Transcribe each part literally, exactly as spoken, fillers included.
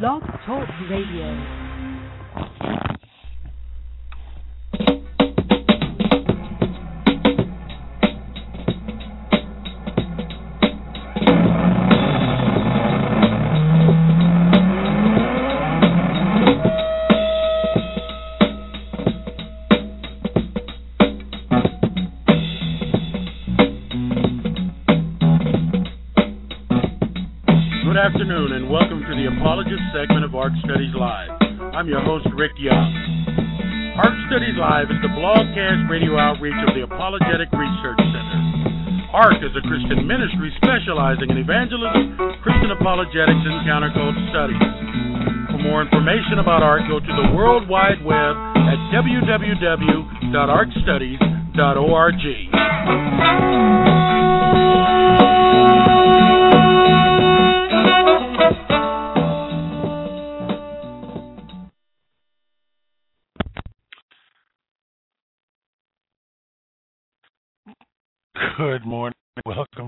Blog Talk Radio. Good afternoon and welcome to the Apologist segment of ARC Studies Live. I'm your host, Rick Young. ARC Studies Live is the blogcast radio outreach of the Apologetic Research Center. ARC is a Christian ministry specializing in evangelism, Christian apologetics, and counterculture studies. For more information about ARC, go to the World Wide Web at w w w dot arc studies dot org. Good morning. Welcome.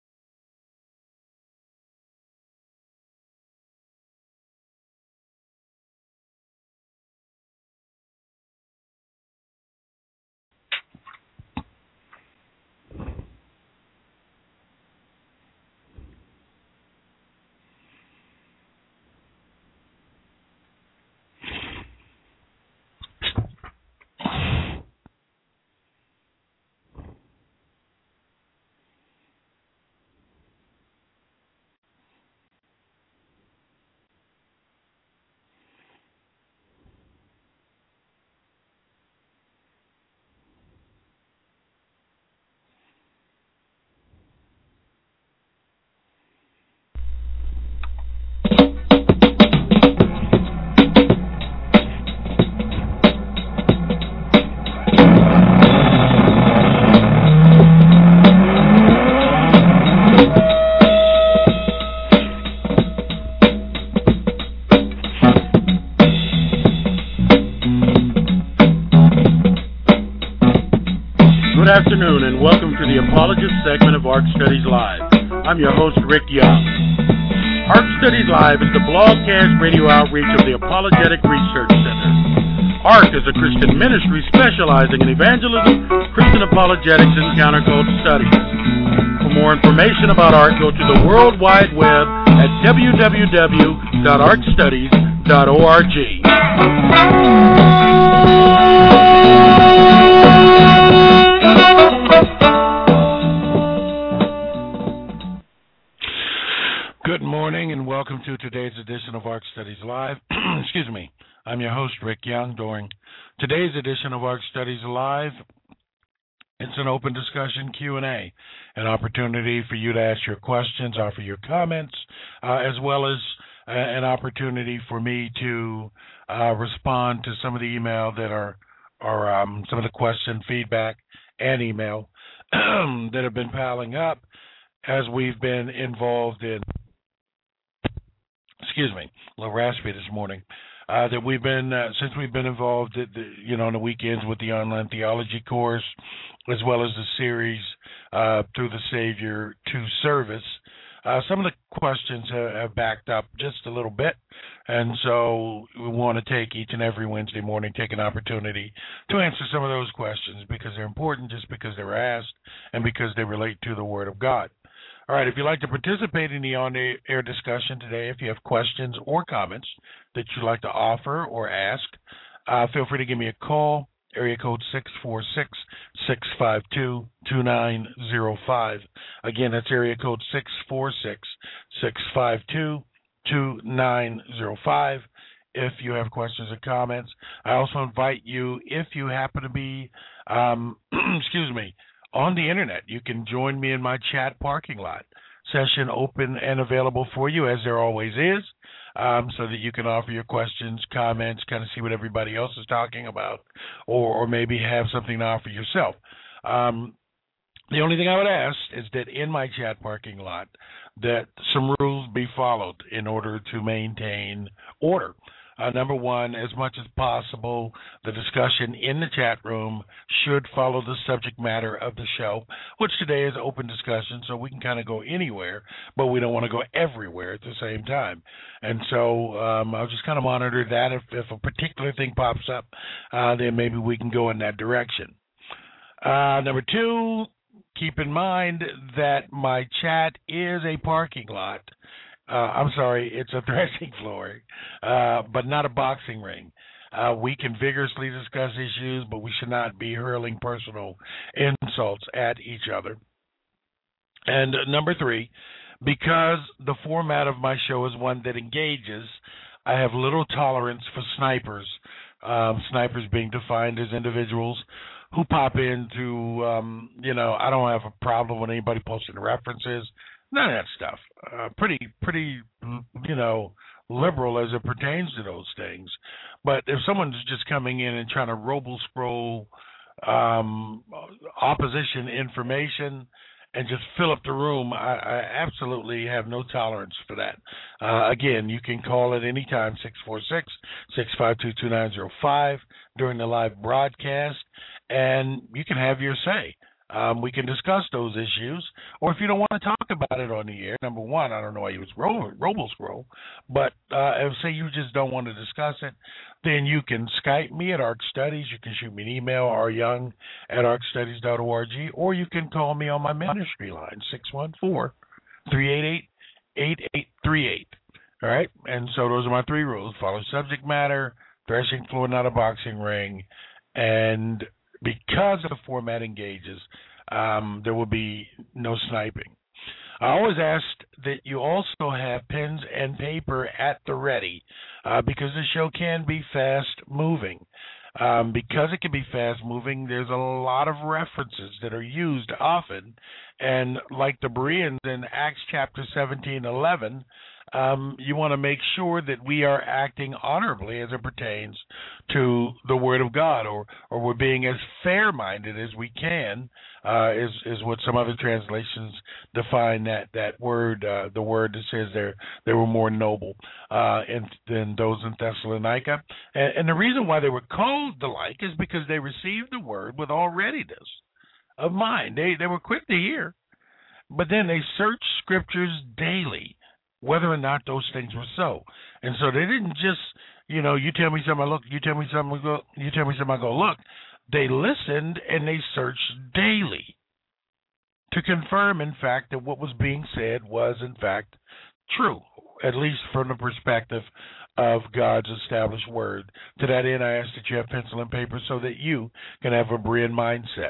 Good afternoon and welcome to the Apologist segment of ARC Studies Live. I'm your host, Rick Young. ARC Studies Live is the blogcast radio outreach of the Apologetic Research Center. ARC is a Christian ministry specializing in evangelism, Christian apologetics, and counterculture studies. For more information about ARC, go to the World Wide Web at w w w dot arc studies dot org. Good morning and welcome to today's edition of ARC Studies Live. Excuse me. I'm your host, Rick Young. During today's edition of ARC Studies Live, it's an open discussion Q and A, an opportunity for you to ask your questions, offer your comments, uh, as well as uh, an opportunity for me to uh, respond to some of the email that are, or um, some of the question, feedback, and email that have been piling up as we've been involved in, excuse me, a little raspy this morning, uh, that we've been, uh, since we've been involved, at the, you know, on the weekends with the online theology course, as well as the series uh, Through the Savior to Service. Uh, some of the questions have, have backed up just a little bit, and so we want to take each and every Wednesday morning, take an opportunity to answer some of those questions because they're important, just because they were asked, and because they relate to the Word of God. All right, if you'd like to participate in the on-air discussion today, if you have questions or comments that you'd like to offer or ask, uh, feel free to give me a call, area code six four six, six five two, two nine zero five. Again, that's area code six four six, six five two, two nine zero five. If you have questions or comments, I also invite you, if you happen to be, um, excuse me, on the internet, you can join me in my chat parking lot session, open and available for you, as there always is, um, so that you can offer your questions, comments, kind of see what everybody else is talking about, or, or maybe have something to offer yourself. Um, the only thing I would ask is that in my chat parking lot, that some rules be followed in order to maintain order. Uh, number one, as much as possible, the discussion in the chat room should follow the subject matter of the show, which today is open discussion, so we can kind of go anywhere, but we don't want to go everywhere at the same time. And so um, I'll just kind of monitor that. If, if a particular thing pops up, uh, then maybe we can go in that direction. Uh, number two, keep in mind that my chat is a parking lot. Uh, I'm sorry, it's a threshing floor, uh, but not a boxing ring. Uh, we can vigorously discuss issues, but we should not be hurling personal insults at each other. And uh, number three, because the format of my show is one that engages, I have little tolerance for snipers, um, snipers being defined as individuals who pop into, um, you know, I don't have a problem with anybody posting references, none of that stuff. Uh, pretty, pretty, you know, liberal as it pertains to those things. But if someone's just coming in and trying to robo-scroll um, opposition information and just fill up the room, I, I absolutely have no tolerance for that. Uh, again, you can call at any time, six four six, six five two, two nine zero five during the live broadcast, and you can have your say. Um, we can discuss those issues, or if you don't want to talk about it on the air, number one, I don't know why you was ro- robo-scroll, but uh, if say you just don't want to discuss it, then you can Skype me at Arc Studies. You can shoot me an email, r young at arc studies dot org, or you can call me on my ministry line, six one four, three eight eight, eight eight three eight. All right? And so those are my three rules. Follow subject matter, threshing floor, not a boxing ring, and because the format engages, um, there will be no sniping. I always asked that you also have pens and paper at the ready uh, because the show can be fast-moving. Um, because it can be fast-moving, there's a lot of references that are used often, and like the Bereans in Acts chapter seventeen eleven, um, you want to make sure that we are acting honorably as it pertains to the Word of God, or, or we're being as fair-minded as we can, uh, is, is what some other translations define that, that word, uh, the word that says they're, they were more noble uh, in, than those in Thessalonica. And, and the reason why they were called the like is because they received the Word with all readiness of mind. They, they were quick to hear, but then they searched Scriptures daily, whether or not those things were so. And so they didn't just, you know, you tell me something, I look, you tell me something, I go, you tell me something, I go, look. They listened and they searched daily to confirm, in fact, that what was being said was, in fact, true, at least from the perspective of God's established word. To that end, I ask that you have pencil and paper so that you can have a Berean mindset.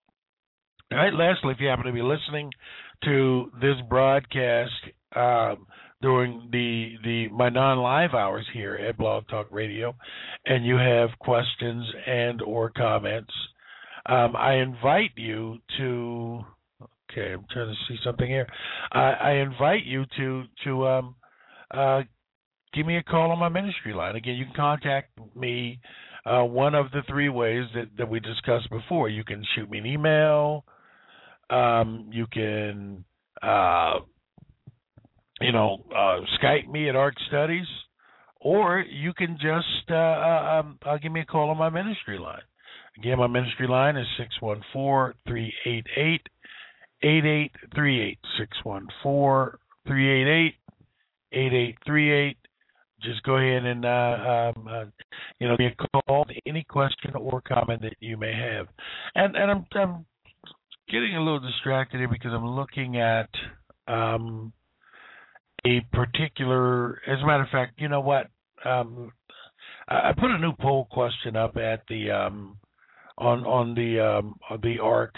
All right, lastly, if you happen to be listening to this broadcast um, during the, the my non-live hours here at Blog Talk Radio, and you have questions and or comments, um, I invite you to. Okay, I'm trying to see something here. I, I invite you to to um, uh, give me a call on my ministry line. Again, you can contact me uh, one of the three ways that, that we discussed before. You can shoot me an email. Um, you can, uh, you know, uh, Skype me at Arc Studies, or you can just uh, uh, um, uh, give me a call on my ministry line. Again, my ministry line is six one four, three eight eight, eight eight three eight, six one four, three eight eight, eight eight three eight. Just go ahead and, uh, um, uh, you know, give me a call, any question or comment that you may have. And, and I'm, I'm getting a little distracted here because I'm looking at um, a particular, as a matter of fact, you know what? Um, I, I put a new poll question up at the um, on on the um, on the ARC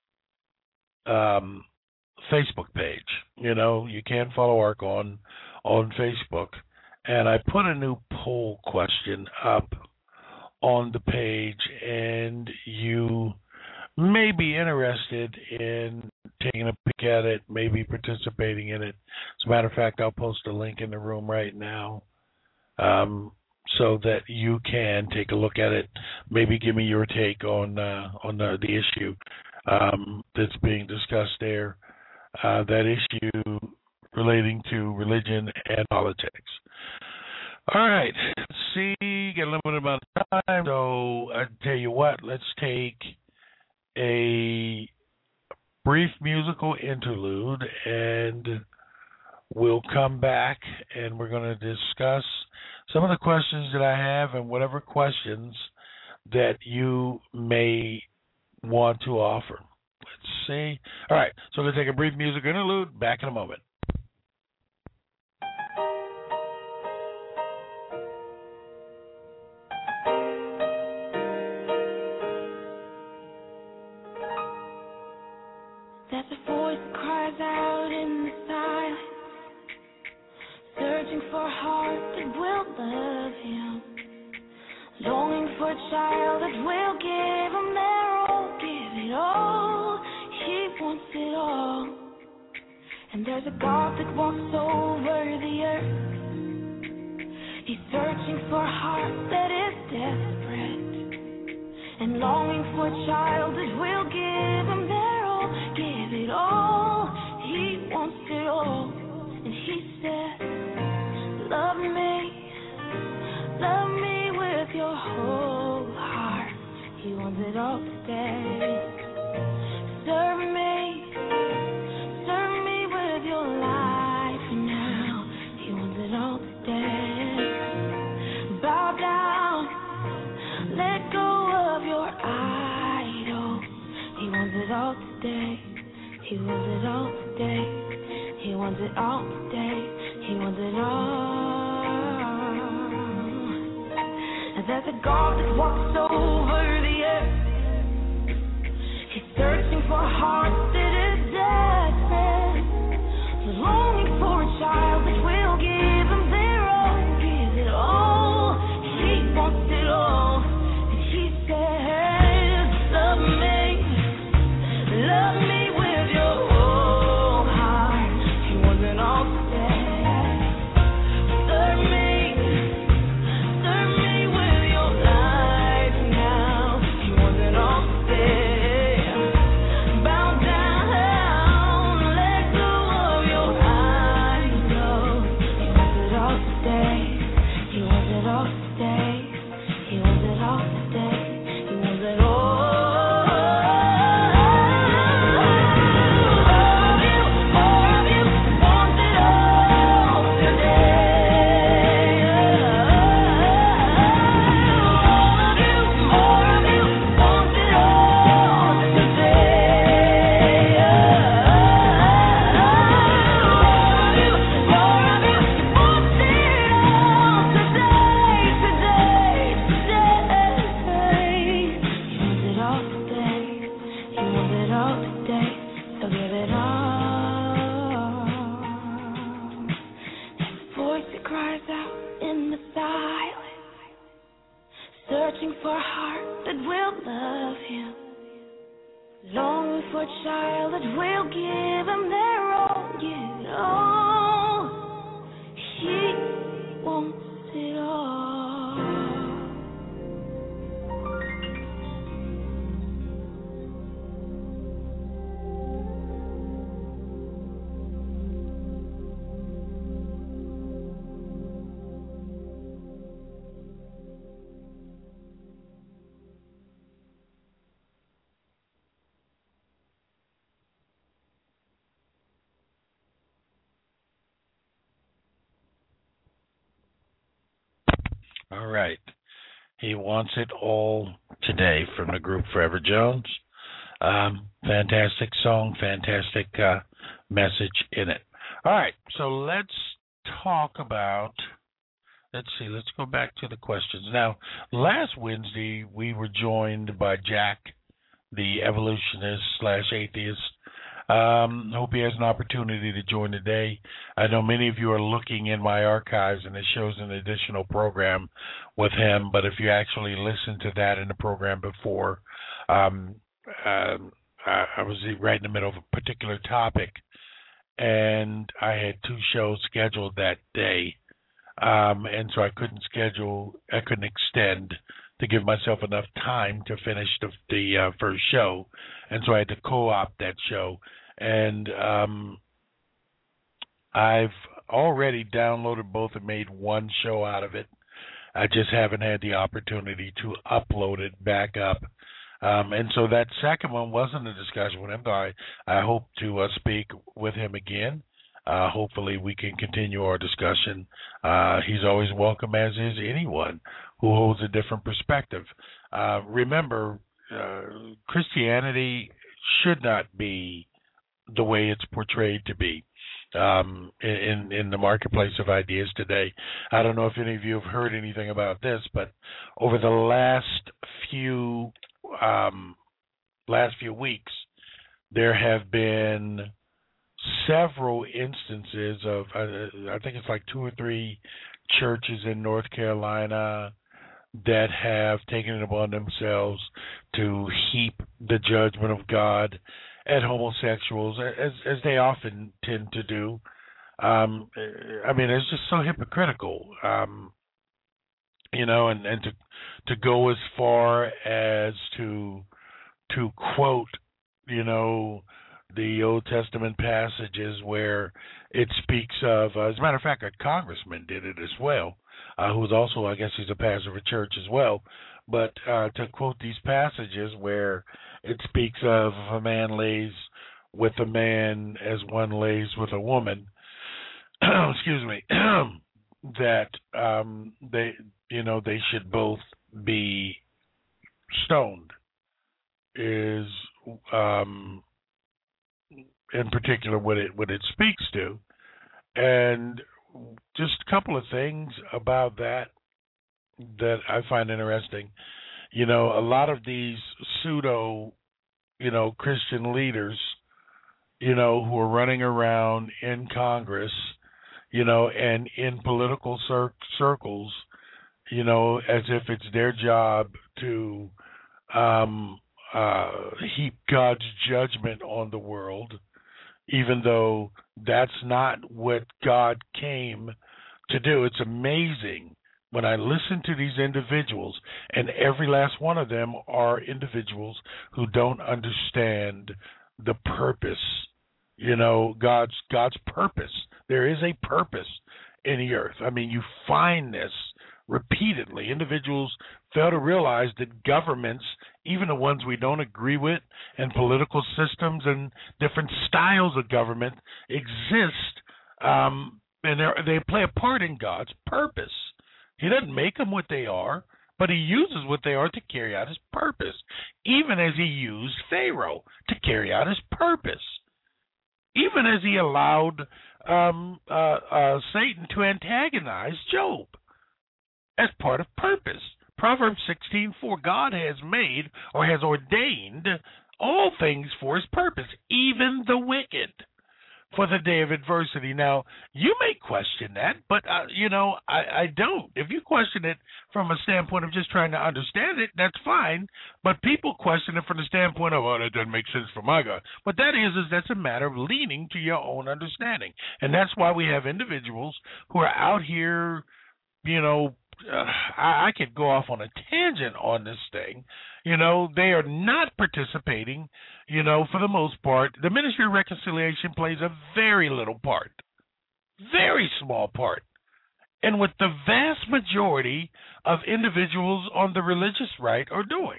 um, Facebook page. You know, you can follow ARC on on Facebook, and I put a new poll question up on the page, and you may be interested in taking a peek at it, maybe participating in it. As a matter of fact, I'll post a link in the room right now um, so that you can take a look at it. Maybe give me your take on uh, on the, the issue um, that's being discussed there, uh, that issue relating to religion and politics. All right. Let's see. Got a limited amount of time. So I tell you what, let's take a brief musical interlude and we'll come back and we're going to discuss some of the questions that I have and whatever questions that you may want to offer. Let's see. All right. So let's take a brief musical interlude. Back in a moment. There's a voice that cries out in the silence, searching for a heart that will love him, longing for a child that will give him their all, give it all. He wants it all. And there's a God that walks over the earth. He's searching for a heart that is desperate and longing for a child that will give him their all, give it all. He wants it all. And he said, love me, love me with your whole heart. He wants it all today. Serve me, serve me with your life now. He wants it all today. Bow down, let go of your idol. He wants it all today. He wants it all today. He wants it all today. He wants it all. And there's a God that walks over the earth. He's searching for a heart that is desperate, longing for a child that will give him their all, give it all. He wants it all. And he says, love me, love me with your whole heart. He wants it all today. Serve me, serve me with your life now. He wants it all today. Bow down, let go of your idol. He wants it all today. He wants it all today. He wants it all today. He wants it all. Searching for a heart that will love him, longing for a child that will give him their all, give it all. He wants it all. All right. He wants it all today from the group Forever Jones. Um, fantastic song, fantastic uh, message in it. All right, so let's talk about, let's see, let's go back to the questions. Now, last Wednesday, we were joined by Jack, the evolutionist slash atheist. Um, hope he has an opportunity to join today. I know many of you are looking in my archives, and it shows an additional program with him. But if you actually listened to that in the program before, um, uh, I, I was right in the middle of a particular topic, and I had two shows scheduled that day, um, and so I couldn't schedule, I couldn't extend to give myself enough time to finish the, the uh, first show, and so I had to co-opt that show. And um, I've already downloaded both and made one show out of it. I just haven't had the opportunity to upload it back up. Um, and so that second one wasn't a discussion with him, but I, I hope to uh, speak with him again. Uh, hopefully we can continue our discussion. Uh, he's always welcome, as is anyone who holds a different perspective. Uh, remember, uh, Christianity should not be the way it's portrayed to be um, in, in the marketplace of ideas today. I don't know if any of you have heard anything about this, but over the last few um, last few weeks, there have been several instances of, uh, I think it's like two or three churches in North Carolina that have taken it upon themselves to heap the judgment of God at homosexuals, as as they often tend to do. Um, I mean, it's just so hypocritical, um, you know, and, and to to go as far as to to quote, you know, the Old Testament passages where it speaks of, uh, as a matter of fact, a congressman did it as well, uh, who was also, I guess he's a pastor of a church as well, but uh, to quote these passages where it speaks of if a man lays with a man as one lays with a woman, excuse me, that um, they, you know, they should both be stoned, is um, in particular what it what it speaks to. And just a couple of things about that that I find interesting. You know, a lot of these pseudo, you know, Christian leaders, you know, who are running around in Congress, you know, and in political cir- circles, you know, as if it's their job to um, uh, heap God's judgment on the world, even though that's not what God came to do. It's amazing when I listen to these individuals, and every last one of them are individuals who don't understand the purpose, you know, God's God's purpose. There is a purpose in the earth. I mean, you find this repeatedly. Individuals fail to realize that governments, even the ones we don't agree with, and political systems and different styles of government exist, um, and they play a part in God's purpose. He doesn't make them what they are, but he uses what they are to carry out his purpose, even as he used Pharaoh to carry out his purpose, even as he allowed um, uh, uh, Satan to antagonize Job as part of purpose. Proverbs sixteen four, God has made or has ordained all things for his purpose, even the wicked, for the day of adversity. Now, you may question that, but, uh, you know, I, I don't. If you question it from a standpoint of just trying to understand it, that's fine. But people question it from the standpoint of, oh, that doesn't make sense for my God. But that is, is that's a matter of leaning to your own understanding. And that's why we have individuals who are out here, you know, uh, I, I could go off on a tangent on this thing. You know, they are not participating, you know, for the most part. The Ministry of Reconciliation plays a very little part, very small part. And what the vast majority of individuals on the religious right are doing.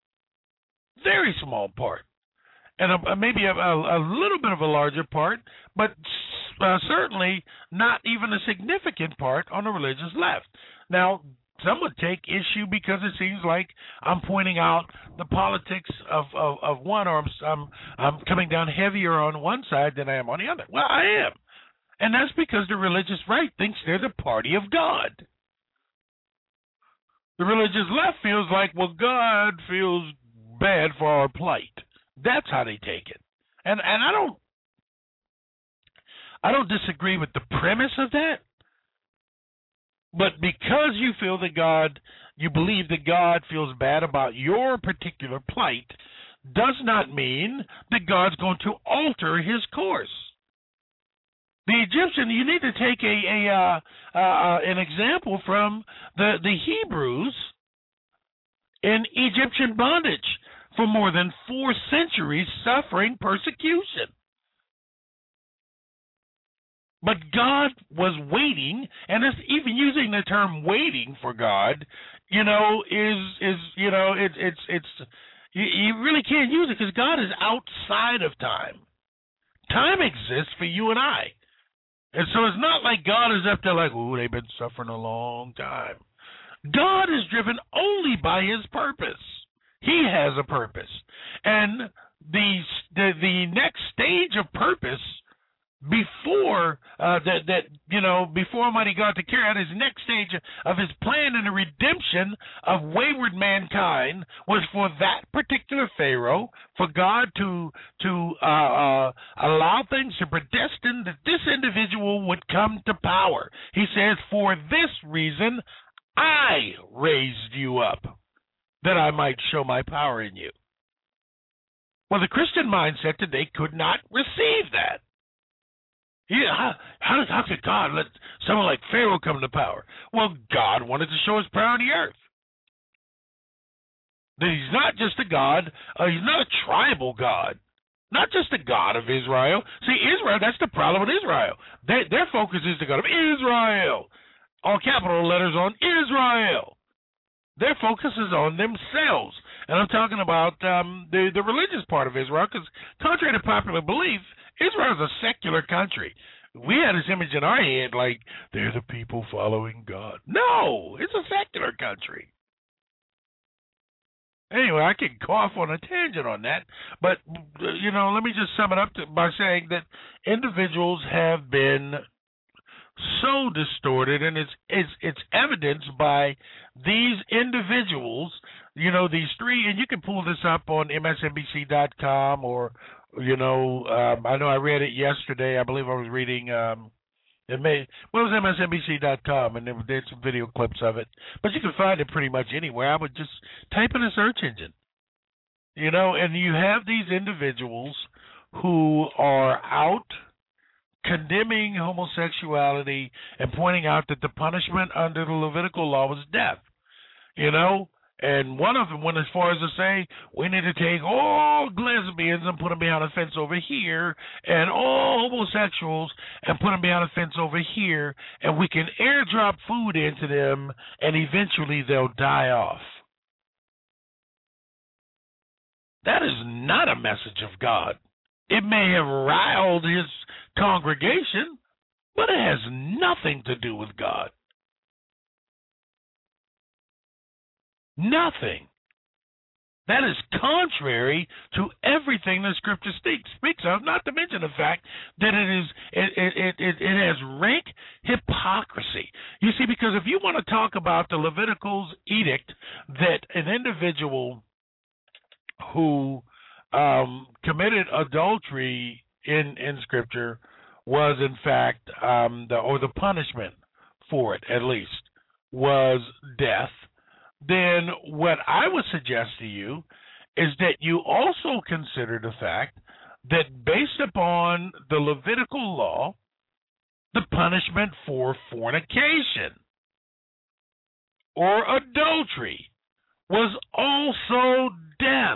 Very small part. And a, maybe a, a, a little bit of a larger part, but uh, certainly not even a significant part on the religious left. Now, some would take issue because it seems like I'm pointing out the politics of, of, of one, or I'm, I'm I'm coming down heavier on one side than I am on the other. Well, I am. And that's because the religious right thinks they're the party of God. The religious left feels like, well, God feels bad for our plight. That's how they take it. And and I don't I don't disagree with the premise of that. But because you feel that God, you believe that God feels bad about your particular plight, does not mean that God's going to alter his course. The Egyptian, you need to take a, a uh, uh, an example from the, the Hebrews in Egyptian bondage for more than four centuries, suffering persecution. But God was waiting, and it's even using the term "waiting" for God, you know, is is you know, it, it's it's you, you really can't use it because God is outside of time. Time exists for you and I, and so it's not like God is up there like, "Ooh, they've been suffering a long time." God is driven only by His purpose. He has a purpose, and the the, the next stage of purpose. Before uh, that, that you know, before Almighty God to carry out His next stage of His plan and the redemption of wayward mankind was for that particular Pharaoh, for God to to uh, uh, allow things to predestine that this individual would come to power. He says, "For this reason, I raised you up, that I might show my power in you." Well, the Christian mindset today could not receive that. Yeah, how, how, how could God let someone like Pharaoh come to power? Well, God wanted to show His power on the earth. That He's not just a God, uh, He's not a tribal God, not just a God of Israel. See, Israel, that's the problem with Israel. They, their focus is the God of Israel. All capital letters on Israel. Their focus is on themselves. And I'm talking about um, the, the religious part of Israel, because contrary to popular belief, Israel is a secular country. We had this image in our head like they're the people following God. No, it's a secular country. Anyway, I could go off on a tangent on that, but, you know, let me just sum it up to, by saying that individuals have been so distorted, and it's, it's, it's evidenced by these individuals, you know, these three, and you can pull this up on M S N B C dot com or, you know, um, I know I read it yesterday. I believe I was reading, um, it may, well, it was M S N B C dot com, and there did some video clips of it. But you can find it pretty much anywhere. I would just type in a search engine, you know, and you have these individuals who are out condemning homosexuality and pointing out that the punishment under the Levitical law was death, you know. And one of them went as far as to say, we need to take all lesbians and put them behind a fence over here, and all homosexuals and put them behind a fence over here, and we can airdrop food into them, and eventually they'll die off. That is not a message of God. It may have riled His congregation, but it has nothing to do with God. Nothing. That is contrary to everything the Scripture speaks speaks of. Not to mention the fact that it is it it it, it has rank hypocrisy. You see, because if you want to talk about the Levitical's edict that an individual who um, committed adultery in in Scripture was in fact um, the or the punishment for it at least was death, then what I would suggest to you is that you also consider the fact that based upon the Levitical law, the punishment for fornication or adultery was also death.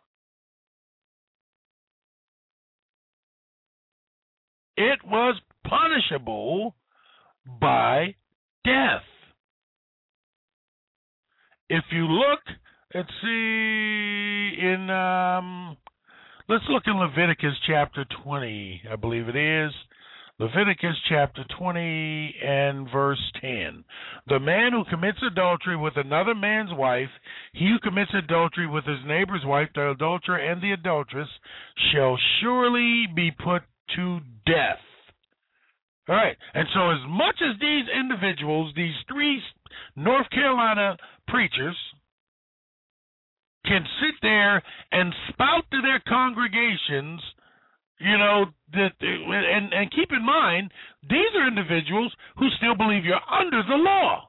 It was punishable by death. If you look, let's see, in, um, let's look in Leviticus chapter twenty, I believe it is. Leviticus chapter twenty and verse ten. The man who commits adultery with another man's wife, he who commits adultery with his neighbor's wife, the adulterer and the adulteress, shall surely be put to death. All right, and so as much as these individuals, these three North Carolina preachers, can sit there and spout to their congregations, you know, that, and, and keep in mind, these are individuals who still believe you're under the law.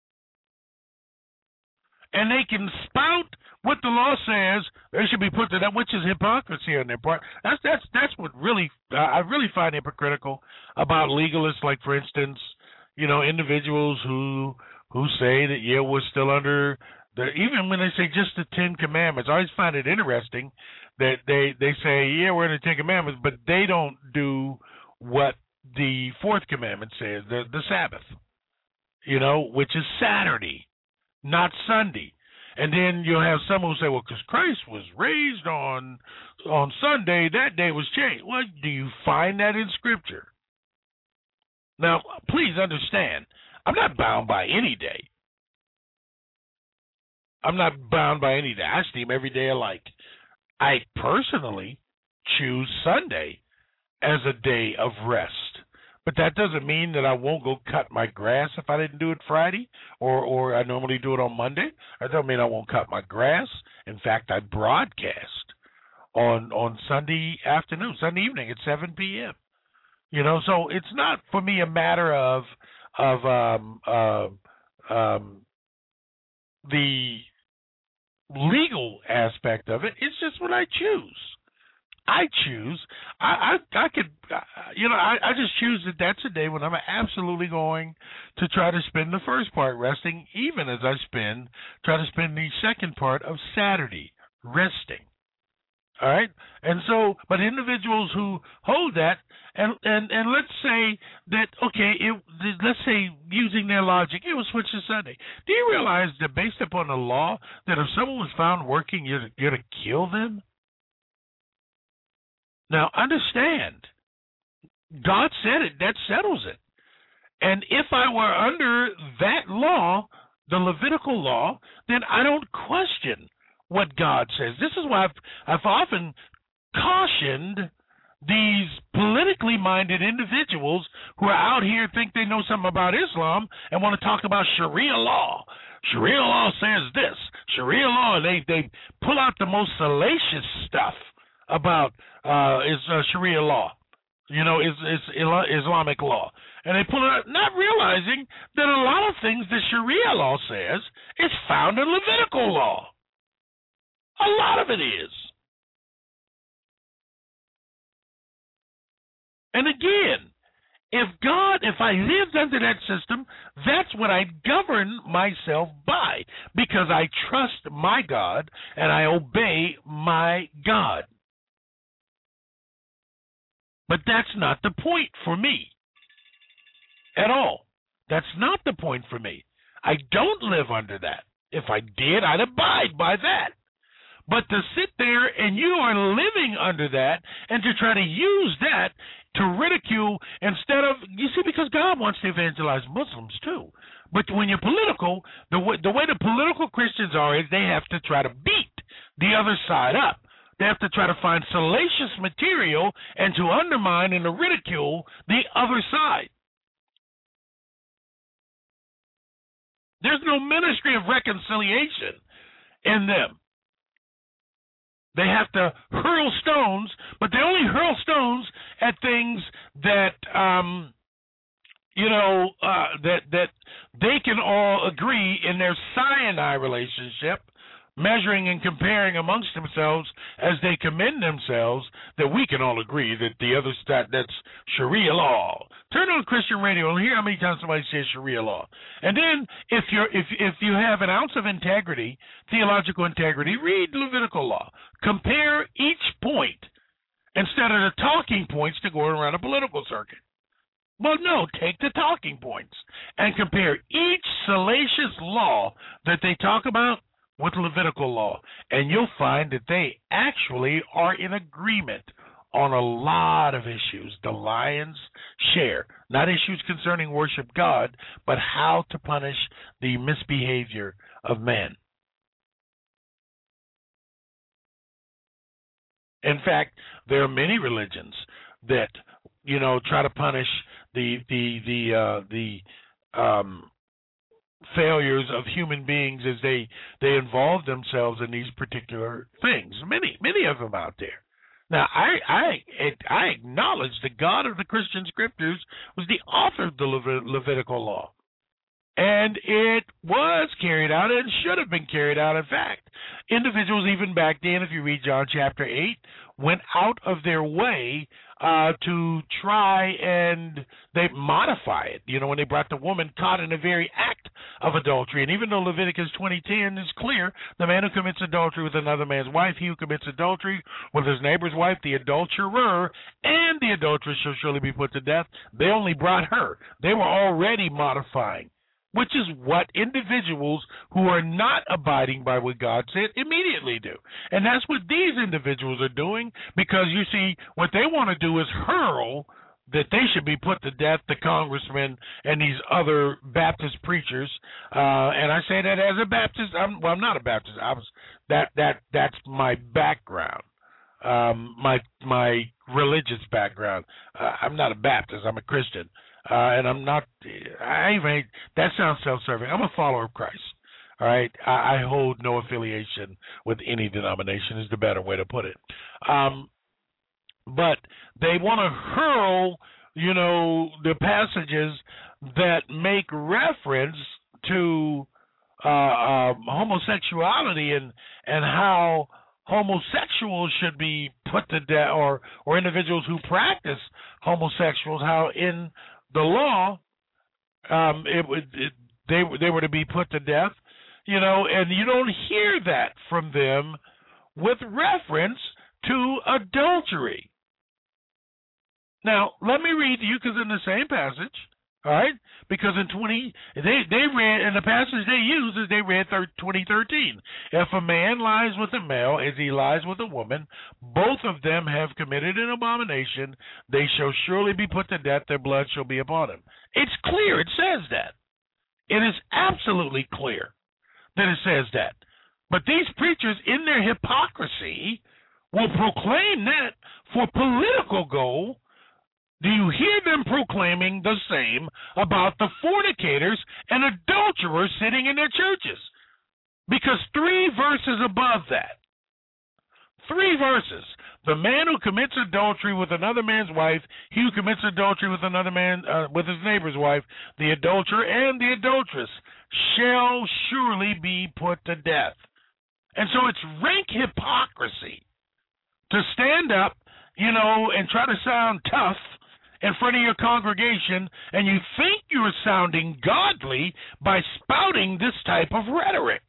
And they can spout what the law says they should be put to death, which is hypocrisy on their part. That's that's that's what really uh, I really find hypocritical about legalists, like for instance, you know, individuals who who say that yeah we're still under the, even when they say just the Ten Commandments. I always find it interesting that they they say yeah we're in the Ten Commandments, but they don't do what the fourth commandment says, the, the Sabbath, you know, which is Saturday, not Sunday. And then you'll have someone who say, well, because Christ was raised on on Sunday, that day was changed. Well, do you find that in Scripture? Now, please understand, I'm not bound by any day. I'm not bound by any day. I esteem every day alike. I personally choose Sunday as a day of rest. But that doesn't mean that I won't go cut my grass if I didn't do it Friday, or, or I normally do it on Monday. That doesn't mean I won't cut my grass. In fact, I broadcast on on Sunday afternoon, Sunday evening at seven p.m. You know, so it's not for me a matter of of um, uh, um, the legal aspect of it. It's just what I choose. I choose. I I, I could, uh, you know, I, I just choose that that's a day when I'm absolutely going to try to spend the first part resting, even as I spend try to spend the second part of Saturday resting. All right, and so, but individuals who hold that, and and and let's say that, okay, it, let's say using their logic, it will switch to Sunday. Do you realize that based upon the law, that if someone was found working, you're to, you're to kill them? Now, understand, God said it, that settles it. And if I were under that law, the Levitical law, then I don't question what God says. This is why I've, I've often cautioned these politically minded individuals who are out here think they know something about Islam and want to talk about Sharia law. Sharia law says this. Sharia law, they, they pull out the most salacious stuff about uh, is uh, Sharia law, you know, is is Islamic law, and they pull it out, not realizing that a lot of things that Sharia law says is found in Levitical law. A lot of it is. And again, if God, if I lived under that system, that's what I govern myself by, because I trust my God and I obey my God. But that's not the point for me at all. That's not the point for me. I don't live under that. If I did, I'd abide by that. But to sit there and you are living under that and to try to use that to ridicule instead of, you see, because God wants to evangelize Muslims too. But when you're political, the way, the way the political Christians are is they have to try to beat the other side up. They have to try to find salacious material and to undermine and to ridicule the other side. There's no ministry of reconciliation in them. They have to hurl stones, but they only hurl stones at things that, um, you know, uh, that that they can all agree in their Sinai relationship, measuring and comparing amongst themselves as they commend themselves, that we can all agree that the other stat, that's Sharia law. Turn on Christian radio and hear how many times somebody says Sharia law. And then if you're if if you have an ounce of integrity, theological integrity, read Levitical law. Compare each point instead of the talking points to go around a political circuit. Well, no, take the talking points and compare each salacious law that they talk about with Levitical law, and you'll find that they actually are in agreement on a lot of issues. The lion's share, not issues concerning worship God, but how to punish the misbehavior of man. In fact, there are many religions that, you know, try to punish the the the uh, the um, failures of human beings as they they involve themselves in these particular things. Many many of them out there. Now, I I I acknowledge the God of the Christian Scriptures was the author of the Levit- Levitical law. And it was carried out and should have been carried out. In fact, individuals even back then, if you read John chapter eight, went out of their way uh, to try and they modify it. You know, when they brought the woman caught in the very act of adultery. And even though Leviticus twenty ten is clear, the man who commits adultery with another man's wife, he who commits adultery with his neighbor's wife, the adulterer, and the adulteress shall surely be put to death. They only brought her. They were already modifying, which is what individuals who are not abiding by what God said immediately do. And that's what these individuals are doing, because, you see, what they want to do is hurl that they should be put to death, the congressmen and these other Baptist preachers. Uh, and I say that as a Baptist. I'm, well, I'm not a Baptist. I was that that that's my background, um, my my religious background. Uh, I'm not a Baptist. I'm a Christian. Uh, and I'm not, I even, that sounds self-serving. I'm a follower of Christ, all right? I, I hold no affiliation with any denomination is the better way to put it. Um, but they want to hurl, you know, the passages that make reference to uh, uh, homosexuality and, and how homosexuals should be put to death, or, or individuals who practice homosexuals, how in the law, um, it would it, they they were to be put to death, you know, and you don't hear that from them with reference to adultery. Now, let me read to you, because in the same passage, all right, because in twenty they they read, and the passage they use is they read twenty thirteen. If a man lies with a male as he lies with a woman, both of them have committed an abomination. They shall surely be put to death. Their blood shall be upon them. It's clear. It says that. It is absolutely clear that it says that. But these preachers, in their hypocrisy, will proclaim that for political goal. Do you hear them proclaiming the same about the fornicators and adulterers sitting in their churches? Because three verses above that, three verses, the man who commits adultery with another man's wife, he who commits adultery with another man, uh, with his neighbor's wife, the adulterer and the adulteress shall surely be put to death. And so it's rank hypocrisy to stand up, you know, and try to sound tough in front of your congregation, and you think you're sounding godly by spouting this type of rhetoric.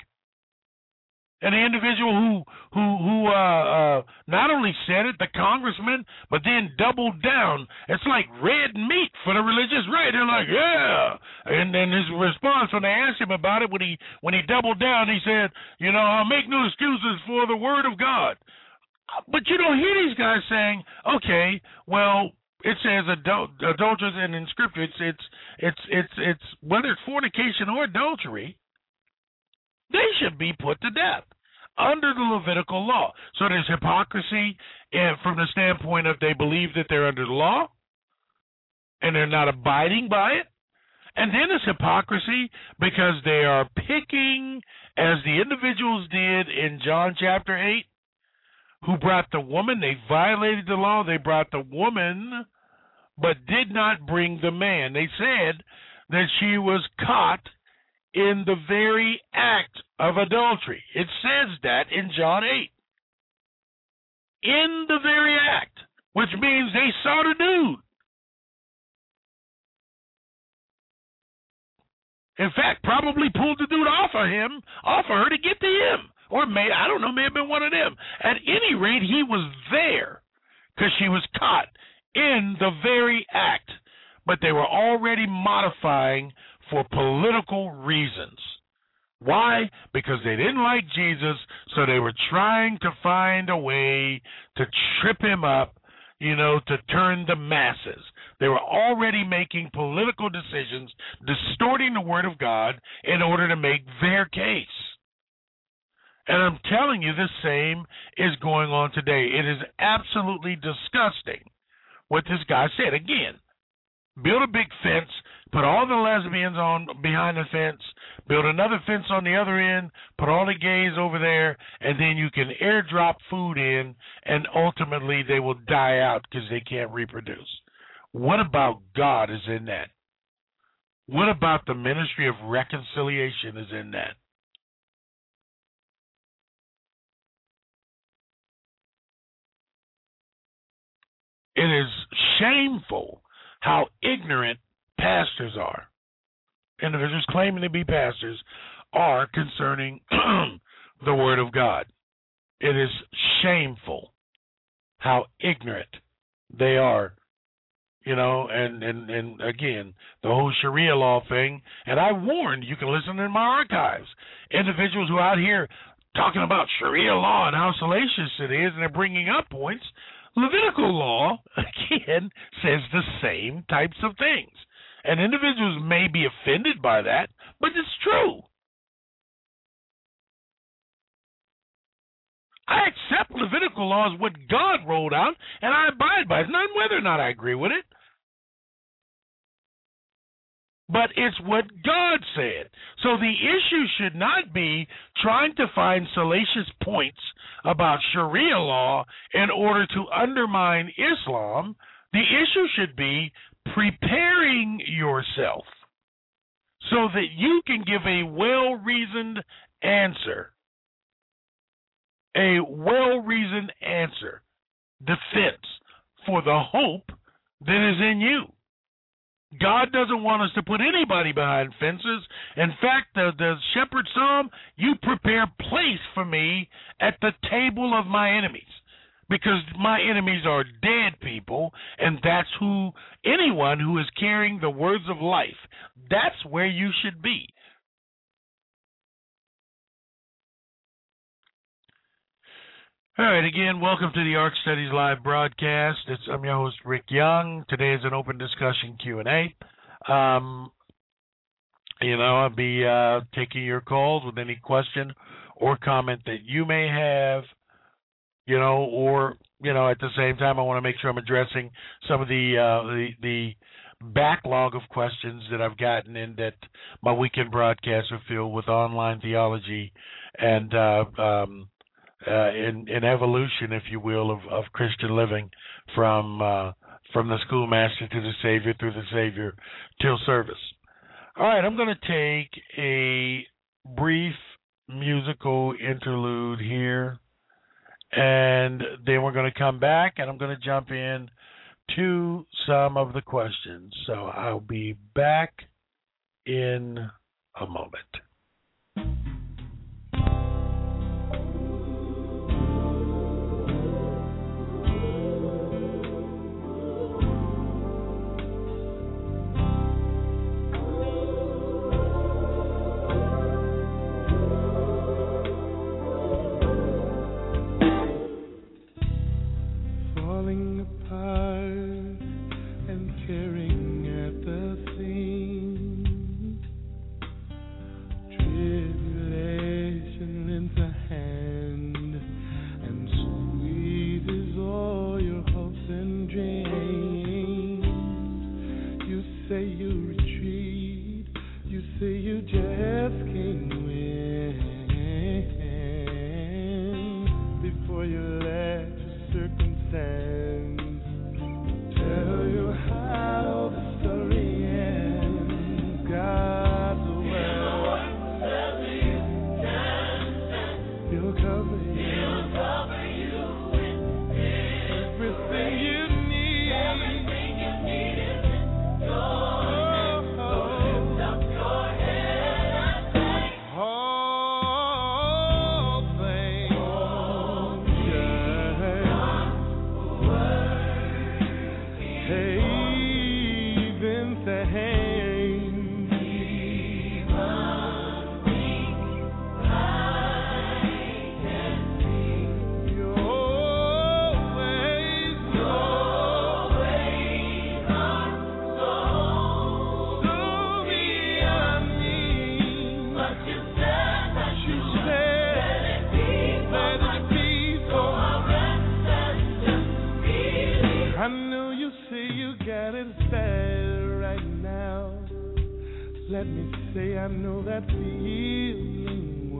And the individual who who who uh, uh, not only said it, the congressman, but then doubled down. It's like red meat for the religious right. They're like, yeah. And then his response when they asked him about it, when he when he doubled down, he said, you know, I'll make no excuses for the word of God. But you don't hear these guys saying, okay, well, it says adul- adulterers, and in Scripture it's it's it's it's it's whether it's fornication or adultery, they should be put to death under the Levitical law. So there's hypocrisy and from the standpoint of they believe that they're under the law and they're not abiding by it. And then there's hypocrisy because they are picking, as the individuals did in John chapter eight, who brought the woman. They violated the law. They brought the woman, but did not bring the man. They said that she was caught in the very act of adultery. It says that in John eight. In the very act, which means they saw the dude. In fact, probably pulled the dude off of him, off of her to get to him. Or may, I don't know, may have been one of them. At any rate, he was there because she was caught in the very act. But they were already modifying for political reasons. Why? Because they didn't like Jesus, so they were trying to find a way to trip him up, you know, to turn the masses. They were already making political decisions, distorting the Word of God in order to make their case. And I'm telling you, the same is going on today. It is absolutely disgusting what this guy said. Again, build a big fence, put all the lesbians on behind the fence, build another fence on the other end, put all the gays over there, and then you can airdrop food in, and ultimately they will die out because they can't reproduce. What about God is in that? What about the ministry of reconciliation is in that? It is shameful how ignorant pastors are. individuals claiming to be pastors are concerning the Word of God. It is shameful how ignorant they are, you know, and, and, and again, the whole Sharia law thing. And I warned, you can listen in my archives, individuals who are out here talking about Sharia law and how salacious it is, and they're bringing up points. Levitical law, again, says the same types of things. And individuals may be offended by that, but it's true. I accept Levitical law as what God rolled out, and I abide by it, not whether or not I agree with it. But it's what God said. So the issue should not be trying to find salacious points about Sharia law in order to undermine Islam. The issue should be preparing yourself so that you can give a well-reasoned answer. A well-reasoned answer, defense for the hope that is in you. God doesn't want us to put anybody behind fences. In fact, the, the shepherd psalm, you prepare place for me at the table of my enemies, because my enemies are dead people, and that's who, anyone who is carrying the words of life, that's where you should be. All right, again, welcome to the Ark Studies Live broadcast. It's, I'm your host, Rick Young. Today is an open discussion Q and A. Um, you know, I'll be uh, taking your calls with any question or comment that you may have, you know, or, you know, at the same time, I want to make sure I'm addressing some of the, uh, the, the backlog of questions that I've gotten in that my weekend broadcasts are filled with online theology and uh, um Uh, in, in evolution, if you will, of, of Christian living from uh, from the schoolmaster to the Savior, through the Savior, till service. All right, I'm going to take a brief musical interlude here, and then we're going to come back, and I'm going to jump in to some of the questions. So I'll be back in a moment. Let me say I know that feeling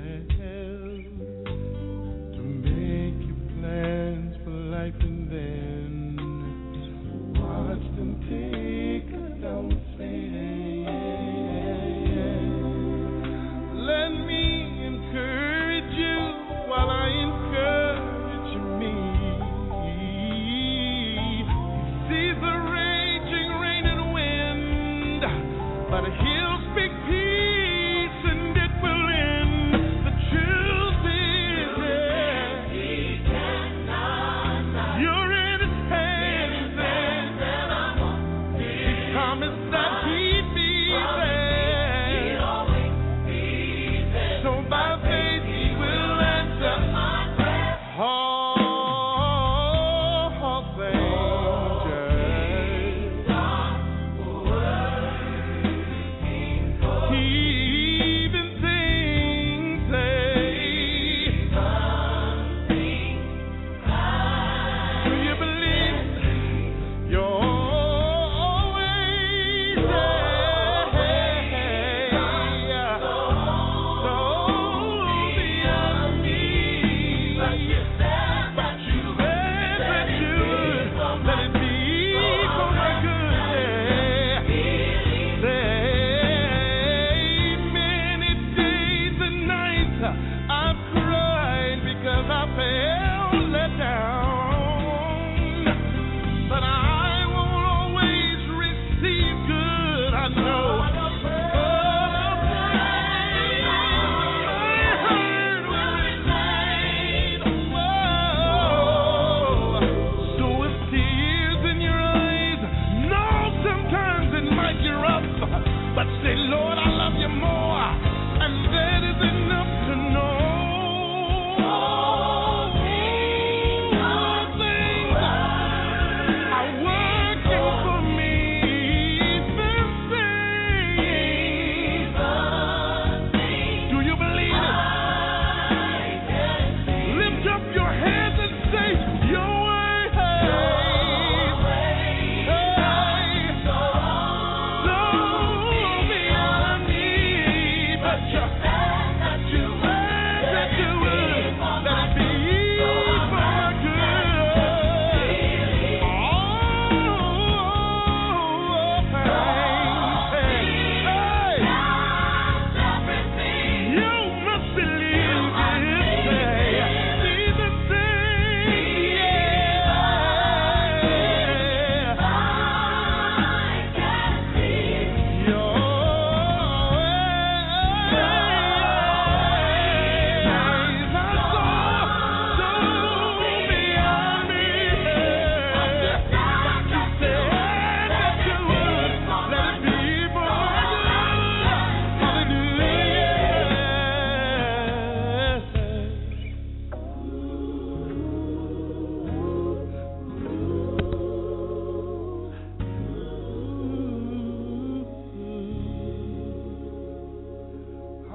well. To make your plans for life and then watch them take a downfall. Let me encourage you while I encourage me. You see the raging rain and wind, but he'll speak.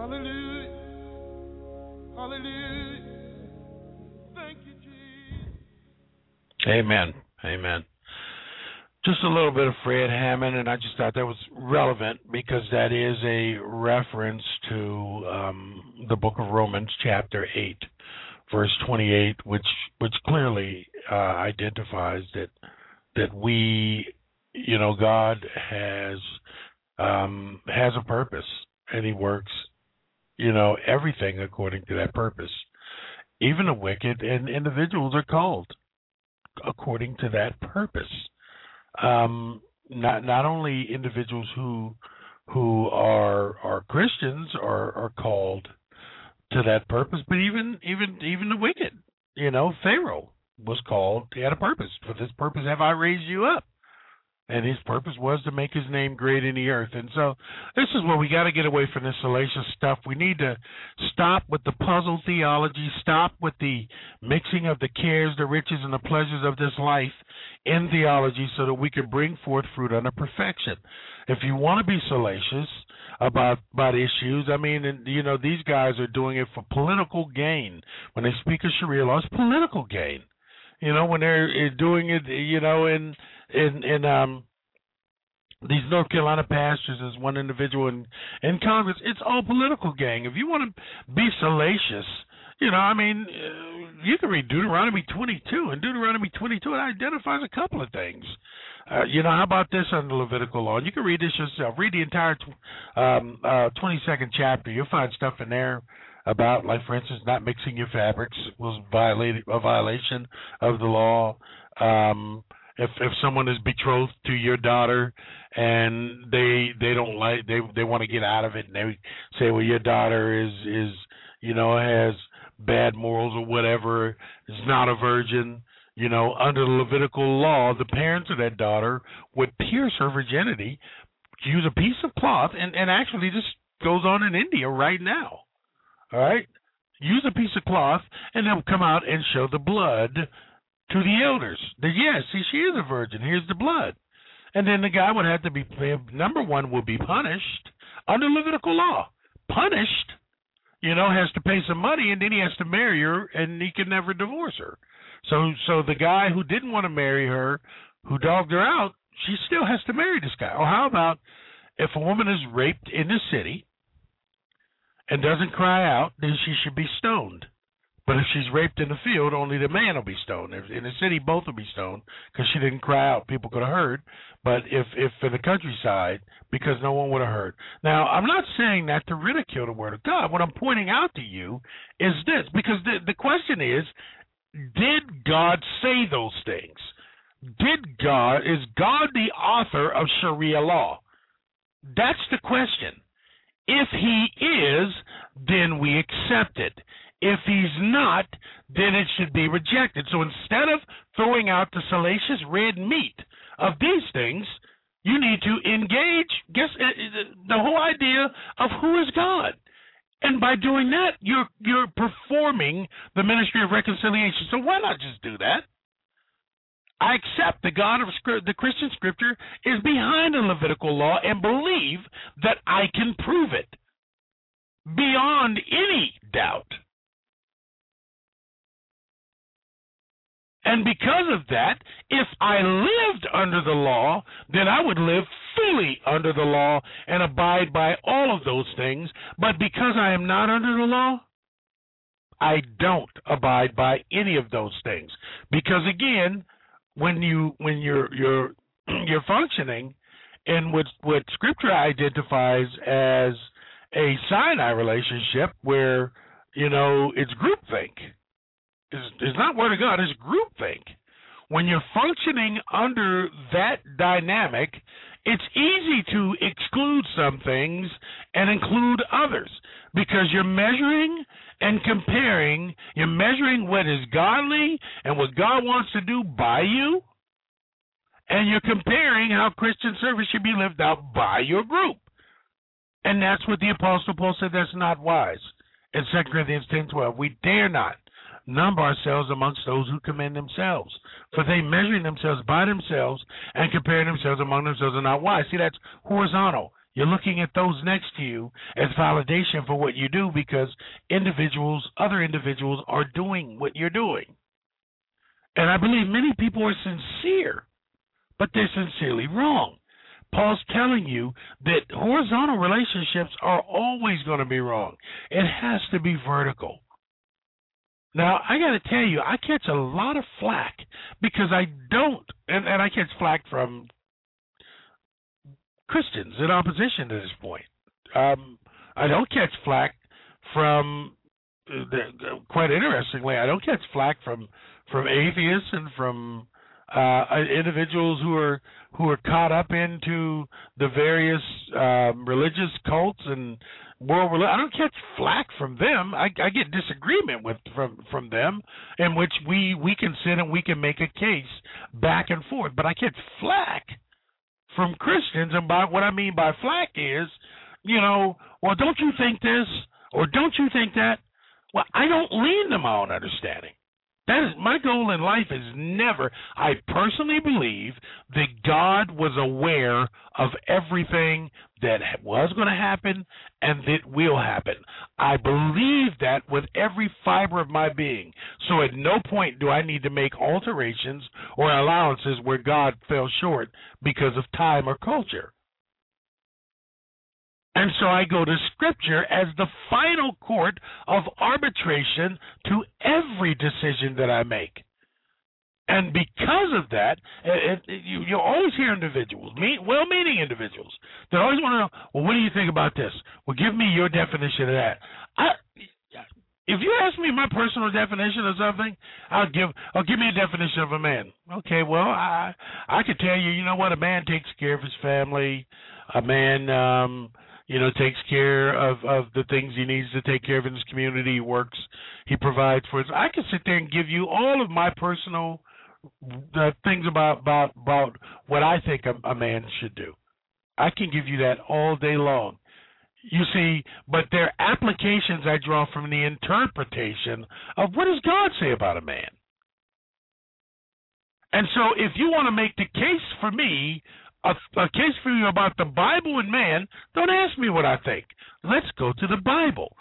Hallelujah. Hallelujah. Thank you, Jesus. Amen. Amen. Just a little bit of Fred Hammond, and I just thought that was relevant because that is a reference to um, the book of Romans, chapter eight, verse twenty-eight, which which clearly uh, identifies that that we, you know, God has um, has a purpose, and He works, you know, everything according to that purpose. Even the wicked and individuals are called according to that purpose. Um, not not only individuals who who are are Christians are, are called to that purpose, but even even even the wicked. You know, Pharaoh was called. He had a purpose. For this purpose have I raised you up. And his purpose was to make his name great in the earth. And so this is where we got to get away from this salacious stuff. We need to stop with the puzzle theology, stop with the mixing of the cares, the riches, and the pleasures of this life in theology so that we can bring forth fruit unto perfection. If you want to be salacious about about issues, I mean, and, you know, these guys are doing it for political gain. When they speak of Sharia law, it's political gain. You know, when they're doing it, you know, in in in um these North Carolina pastors, as one individual in in Congress, it's all political gain. If you want to be salacious, you know, I mean, uh, you can read Deuteronomy twenty-two, and Deuteronomy twenty-two, it identifies a couple of things. Uh, you know, how about this under Levitical law? And you can read this yourself. Read the entire tw- um, uh, twenty-second chapter. You'll find stuff in there about, like, for instance, not mixing your fabrics was violated, a violation of the law. Um, if if someone is betrothed to your daughter and they they don't like they they want to get out of it, and they say, well, your daughter is is you know has bad morals or whatever, is not a virgin. You know, under the Levitical law, the parents of that daughter would pierce her virginity, use a piece of cloth, and, and actually this goes on in India right now. All right? Use a piece of cloth, and they'll come out and show the blood to the elders. That, yes, see, she is a virgin. Here's the blood. And then the guy would have to be, number one, would be punished under Levitical law. Punished, you know, has to pay some money, and then he has to marry her, and he can never divorce her. So so the guy who didn't want to marry her, who dogged her out, she still has to marry this guy. Or how about if a woman is raped in the city and doesn't cry out, then she should be stoned. But if she's raped in the field, only the man will be stoned. If in the city, both will be stoned because she didn't cry out. People could have heard. But if, if in the countryside, because no one would have heard. Now, I'm not saying that to ridicule the Word of God. What I'm pointing out to you is this, because the, the question is, did God say those things? Did God, is God the author of Sharia law? That's the question. If he is, then we accept it. If he's not, then it should be rejected. So instead of throwing out the salacious red meat of these things, you need to engage, guess, the whole idea of who is God. And by doing that, you're you're performing the ministry of reconciliation. So why not just do that? I accept the God of the Christian Scripture is behind the Levitical law and believe that I can prove it beyond any doubt. And because of that, if I lived under the law, then I would live fully under the law and abide by all of those things. But because I am not under the law, I don't abide by any of those things. Because again, when you when you're you're you're functioning in what what Scripture identifies as a Sinai relationship, where you know it's groupthink. Is is not Word of God, it's groupthink. When you're functioning under that dynamic, it's easy to exclude some things and include others because you're measuring and comparing. You're measuring what is godly and what God wants to do by you, and you're comparing how Christian service should be lived out by your group. And that's what the Apostle Paul said that's not wise. In Second Corinthians ten twelve, we dare not number ourselves amongst those who commend themselves, for they measuring themselves by themselves and comparing themselves among themselves are not wise. See, that's horizontal. You're looking at those next to you as validation for what you do because individuals, other individuals are doing what you're doing. And I believe many people are sincere, but they're sincerely wrong. Paul's telling you that horizontal relationships are always going to be wrong. It has to be vertical. Now, I got to tell you, I catch a lot of flack because I don't, and, and I catch flack from Christians in opposition to this point. Um, I don't catch flack from, uh, quite interestingly, I don't catch flack from, from atheists and from uh, individuals who are who are caught up into the various um, religious cults and world religion. I don't catch flack from them. I, I get disagreement with from from them, in which we we can sit and we can make a case back and forth. But I catch flack from Christians, and by what I mean by flack is, you know, well, don't you think this or don't you think that? Well, I don't lean to my own understanding. That is my goal in life is never. I personally believe that God was aware of everything that was going to happen and that will happen. I believe that with every fiber of my being. So at no point do I need to make alterations or allowances where God fell short because of time or culture. And so I go to Scripture as the final court of arbitration to every decision that I make. And because of that, it, it, you, you always hear individuals, mean, well-meaning individuals, that always want to know, well, what do you think about this? Well, give me your definition of that. I, if you ask me my personal definition of something, I'll give I'll give me a definition of a man. Okay, well, I I could tell you, you know what, a man takes care of his family, a man um you know, takes care of, of the things he needs to take care of in his community. He works, he provides for us. I can sit there and give you all of my personal the things about, about, about what I think a, a man should do. I can give you that all day long. You see, but there are applications I draw from the interpretation of what does God say about a man. And so if you want to make the case for me, A, a case for you about the Bible and man, don't ask me what I think. Let's go to the Bible.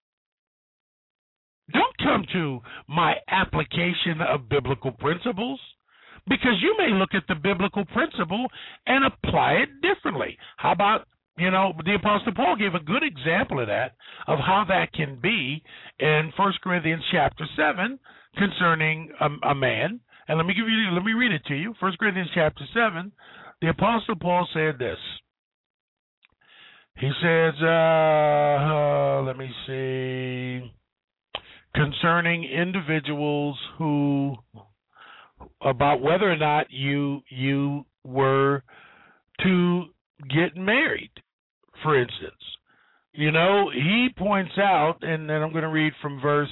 Don't come to my application of biblical principles, because you may look at the biblical principle and apply it differently. How about, you know, the Apostle Paul gave a good example of that, of how that can be in First Corinthians chapter seven concerning a, a man. And let me give you, let me read it to you. First Corinthians chapter seven. The Apostle Paul said this. He says, uh, uh, let me see, concerning individuals who, about whether or not you you were to get married, for instance. You know, he points out, and then I'm going to read from verse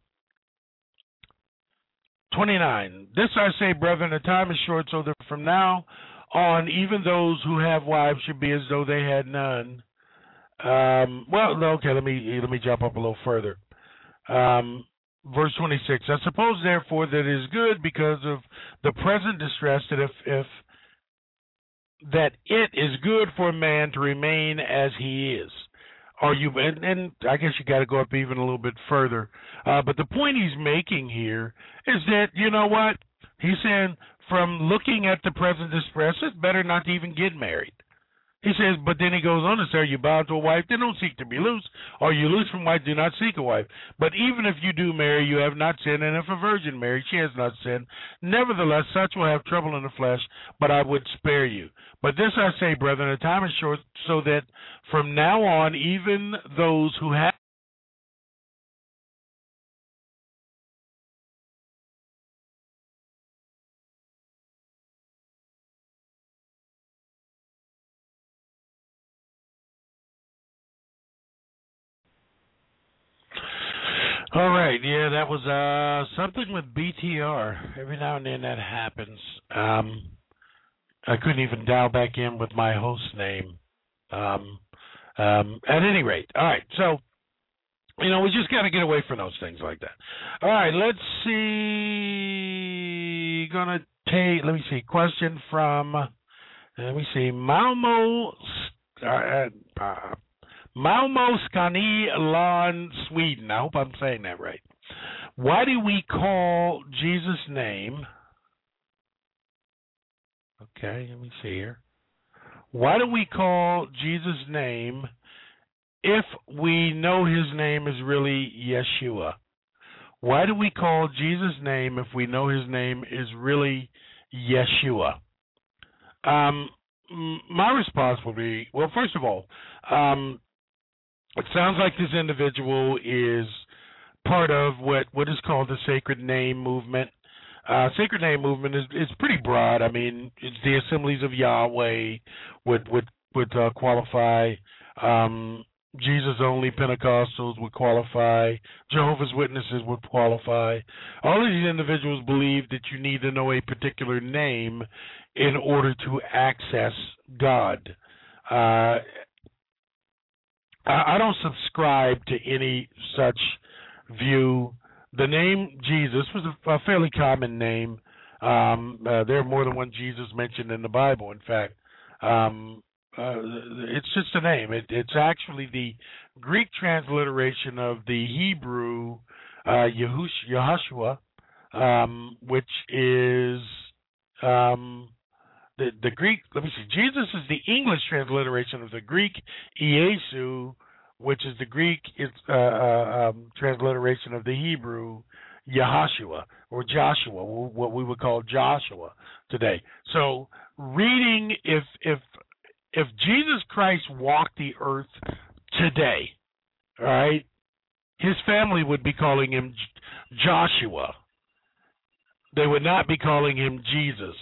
twenty-nine. This I say, brethren, the time is short, so that from now on, even those who have wives should be as though they had none. Um, well, okay, let me let me jump up a little further. Um, verse twenty-six. I suppose, therefore, that it is good because of the present distress that if if that it is good for a man to remain as he is. Are you? And, and I guess you got to go up even a little bit further. Uh, but the point he's making here is that, you know what? He's saying, from looking at the present distress, it's better not to even get married. He says, but then he goes on to say, are you bound to a wife? Then don't seek to be loose. Are you loose from wife? Do not seek a wife. But even if you do marry, you have not sinned. And if a virgin marries, she has not sinned. Nevertheless, such will have trouble in the flesh, but I would spare you. But this I say, brethren, the time is short, so that from now on, even those who have All right, yeah, that was uh, something with B T R. Every now and then that happens. Um, I couldn't even dial back in with my host name. Um, um, at any rate, all right, so, you know, we just got to get away from those things like that. All right, let's see. Gonna take, let me see, question from, let me see, Malmo uh, uh, Malmo Skåne Län, Sweden. I hope I'm saying that right. Why do we call Jesus' name? Okay, let me see here. Why do we call Jesus' name if we know his name is really Yeshua? Why do we call Jesus' name if we know his name is really Yeshua? Um, my response would be, well, first of all, um, it sounds like this individual is part of what, what is called the Sacred Name Movement. Uh, Sacred Name Movement is, is pretty broad. I mean, it's the Assemblies of Yahweh would would would uh, qualify. Um, Jesus only Pentecostals would qualify. Jehovah's Witnesses would qualify. All of these individuals believe that you need to know a particular name in order to access God. Uh, I, I don't subscribe to any such view. The name Jesus was a, a fairly common name. Um, uh, there are more than one Jesus mentioned in the Bible, in fact. Um, uh, it's just a name. It, it's actually the Greek transliteration of the Hebrew uh, Yahushua, um, which is um, the, the Greek, let me see, Jesus is the English transliteration of the Greek Iesu, which is the Greek uh, uh, um, transliteration of the Hebrew Yahashua, or Joshua, what we would call Joshua today. So, reading, if if if Jesus Christ walked the earth today, all right, his family would be calling him J- Joshua. They would not be calling him Jesus.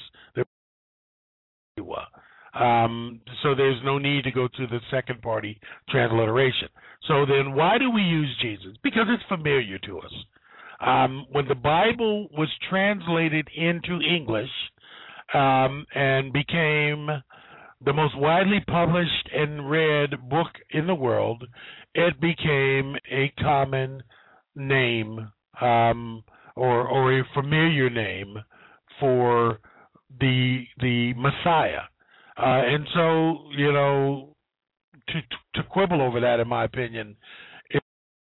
Um, so there's no need to go to the second party transliteration. So then why do we use Jesus? Because it's familiar to us. Um, when the Bible was translated into English um, and became the most widely published and read book in the world, it became a common name um, or, or a familiar name for the the Messiah. Uh, and so, you know, to to quibble over that, in my opinion, it,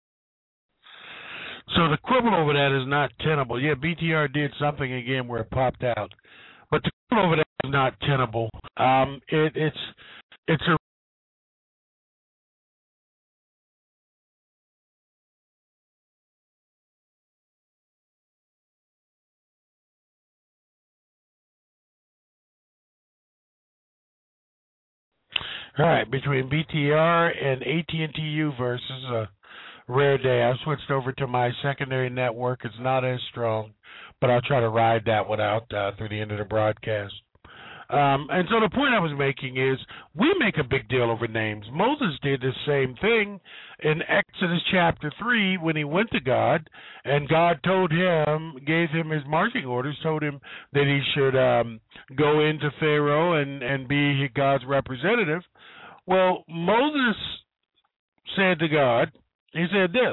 so the quibble over that is not tenable. Yeah, B T R did something again where it popped out, but the quibble over that is not tenable. Um, it, it's it's a all right between B T R and A T and T U versus a rare day. I've switched over to my secondary network. It's not as strong, but I'll try to ride that one out uh, through the end of the broadcast. Um, and so the point I was making is we make a big deal over names. Moses did the same thing in Exodus chapter three when he went to God, and God told him, gave him his marching orders, told him that he should um, go into Pharaoh and, and be God's representative. Well, Moses said to God, he said this.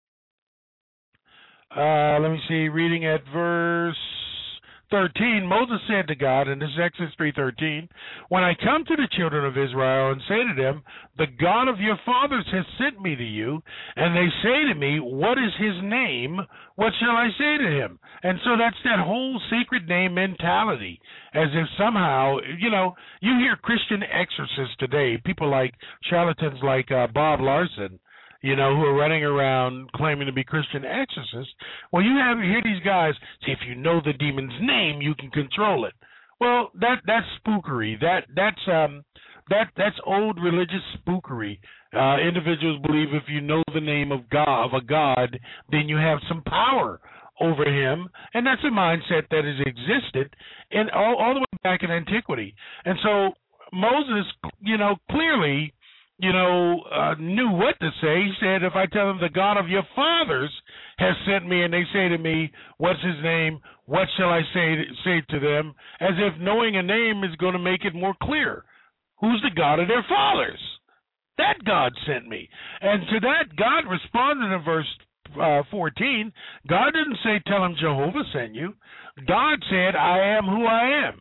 Uh, let me see, reading at verse thirteen, Moses said to God, and this is Exodus three thirteen, when I come to the children of Israel and say to them, the God of your fathers has sent me to you, and they say to me, what is his name? What shall I say to him? And so that's that whole sacred name mentality, as if somehow, you know, you hear Christian exorcists today, people like charlatans like uh, Bob Larson, you know, who are running around claiming to be Christian exorcists. Well, you have hear these guys say, if you know the demon's name, you can control it. Well, that that's spookery. That that's um that that's old religious spookery. Uh, individuals believe if you know the name of God of a god, then you have some power over him, and that's a mindset that has existed in all, all the way back in antiquity. And so Moses, you know, clearly, you know, uh, knew what to say. He said, if I tell them the God of your fathers has sent me, and they say to me, what's his name? What shall I say to, say to them? As if knowing a name is going to make it more clear. Who's the God of their fathers? That God sent me. And to that, God responded in verse uh, fourteen. God didn't say, tell him Jehovah sent you. God said, I am who I am.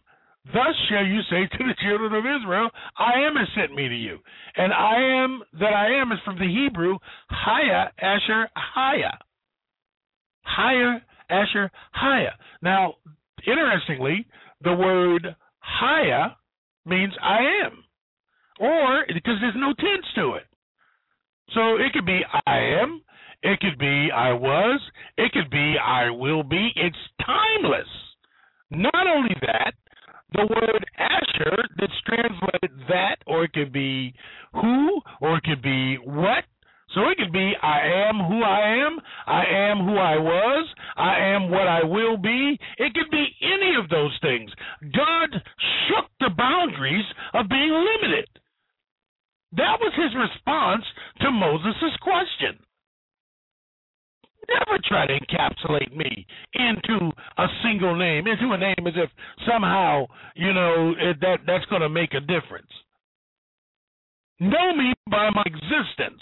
Thus shall you say to the children of Israel, I am has sent me to you. And I am that I am is from the Hebrew, Haya, Asher, Haya. Haya, Asher, Haya. Now, interestingly, the word Haya means I am. Or, because there's no tense to it. So it could be I am, it could be I was, it could be I will be. It's timeless. Not only that, the word Asher that's translated that, or it could be who, or it could be what. So it could be I am who I am, I am who I was, I am what I will be. It could be any of those things. God shook the boundaries of being limited. That was his response to Moses' question. Never try to encapsulate me into a single name, into a name as if somehow, you know, it, that that's going to make a difference. Know me by my existence.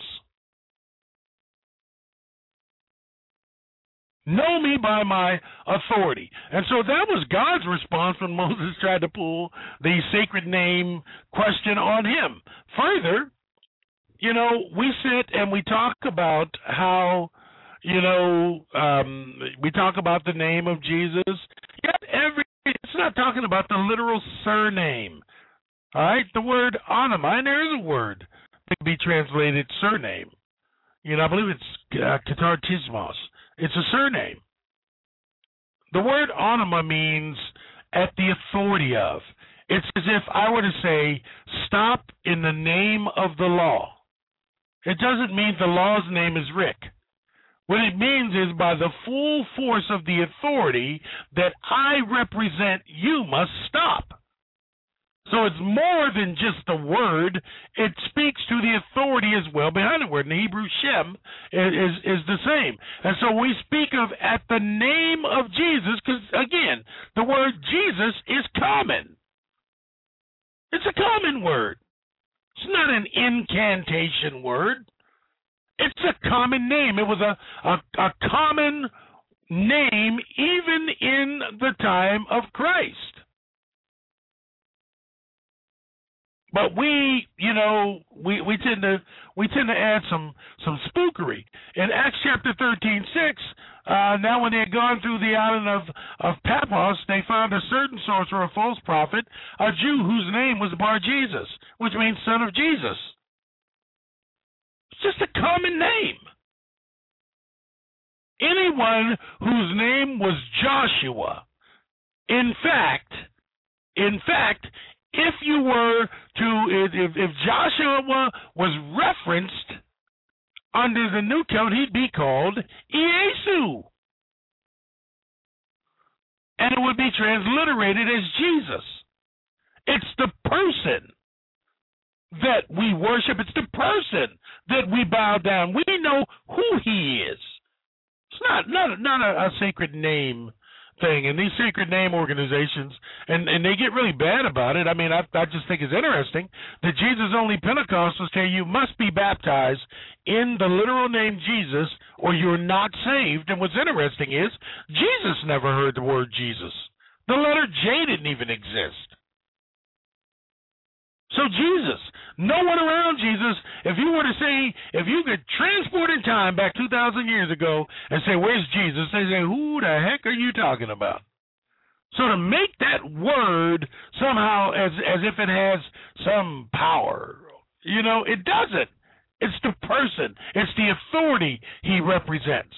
Know me by my authority. And so that was God's response when Moses tried to pull the sacred name question on him. Further, you know, we sit and we talk about how, you know, um, we talk about the name of Jesus. Yet every, it's not talking about the literal surname. All right? The word onoma, and there is a word that can be translated surname. You know, I believe it's uh, katartismos. It's a surname. The word onoma means at the authority of. It's as if I were to say, stop in the name of the law. It doesn't mean the law's name is Rick. What it means is by the full force of the authority that I represent, you must stop. So it's more than just the word. It speaks to the authority as well behind the word. In the Hebrew, Shem is, is the same. And so we speak of at the name of Jesus, because, again, the word Jesus is common. It's a common word. It's not an incantation word. It's a common name. It was a, a, a common name even in the time of Christ. But we, you know, we, we tend to we tend to add some some spookery. In Acts chapter thirteen, six, uh, now when they had gone through the island of, of Paphos, they found a certain sorcerer, a false prophet, a Jew whose name was Bar-Jesus, which means son of Jesus. It's just a common name. Anyone whose name was Joshua, in fact, in fact, if you were to, if, if Joshua was referenced under the new covenant, he'd be called Iesu. And it would be transliterated as Jesus. It's the person that we worship. It's the person that we bow down. We know who he is. It's not, not, not a, a sacred name thing, and these sacred name organizations, and, and they get really bad about it. I mean, I, I just think it's interesting that Jesus-only Pentecostals tell you you must be baptized in the literal name Jesus or you're not saved. And what's interesting is Jesus never heard the word Jesus. The letter J didn't even exist. So Jesus, no one around Jesus, if you were to say, if you could transport in time back two thousand years ago and say, where's Jesus? They say, who the heck are you talking about? So to make that word somehow as, as if it has some power, you know, it doesn't. It's the person. It's the authority he represents.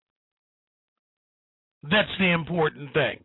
That's the important thing.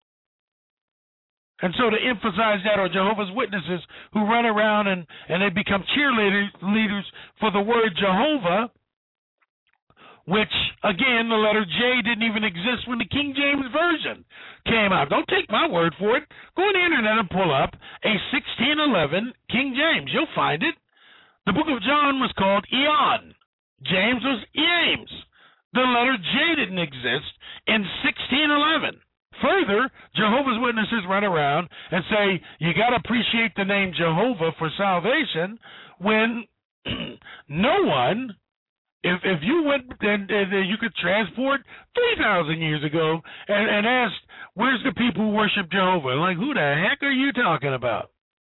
And so to emphasize that, are Jehovah's Witnesses who run around and, and they become cheerleaders leaders for the word Jehovah, which, again, the letter J didn't even exist when the King James Version came out. Don't take my word for it. Go on the internet and pull up a sixteen eleven King James. You'll find it. The book of John was called Eon. James was Eames. The letter J didn't exist in sixteen eleven. Further, Jehovah's Witnesses run around and say, you got to appreciate the name Jehovah for salvation when no one If if you went and, and you could transport three thousand years ago and, and asked, where's the people who worship Jehovah? Like, who the heck are you talking about?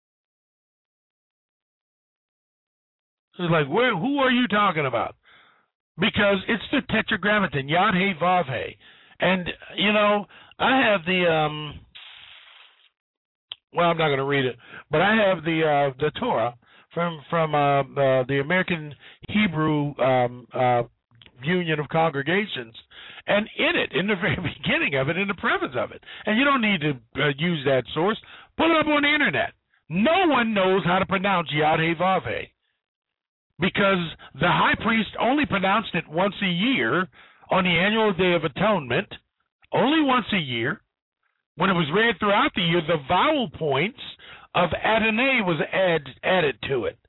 It's like, where? Who are you talking about? Because it's the Tetragrammaton, Yod He Vav He, and you know I have the um. Well, I'm not going to read it, but I have the uh, the Torah from from uh, uh, the American Hebrew um, uh, Union of Congregations, and in it, in the very beginning of it, in the preface of it, and you don't need to uh, use that source. Pull it up on the internet. No one knows how to pronounce Yod He Vav He, because the high priest only pronounced it once a year on the annual Day of Atonement, only once a year. When it was read throughout the year, the vowel points of Adonai was add, added to it.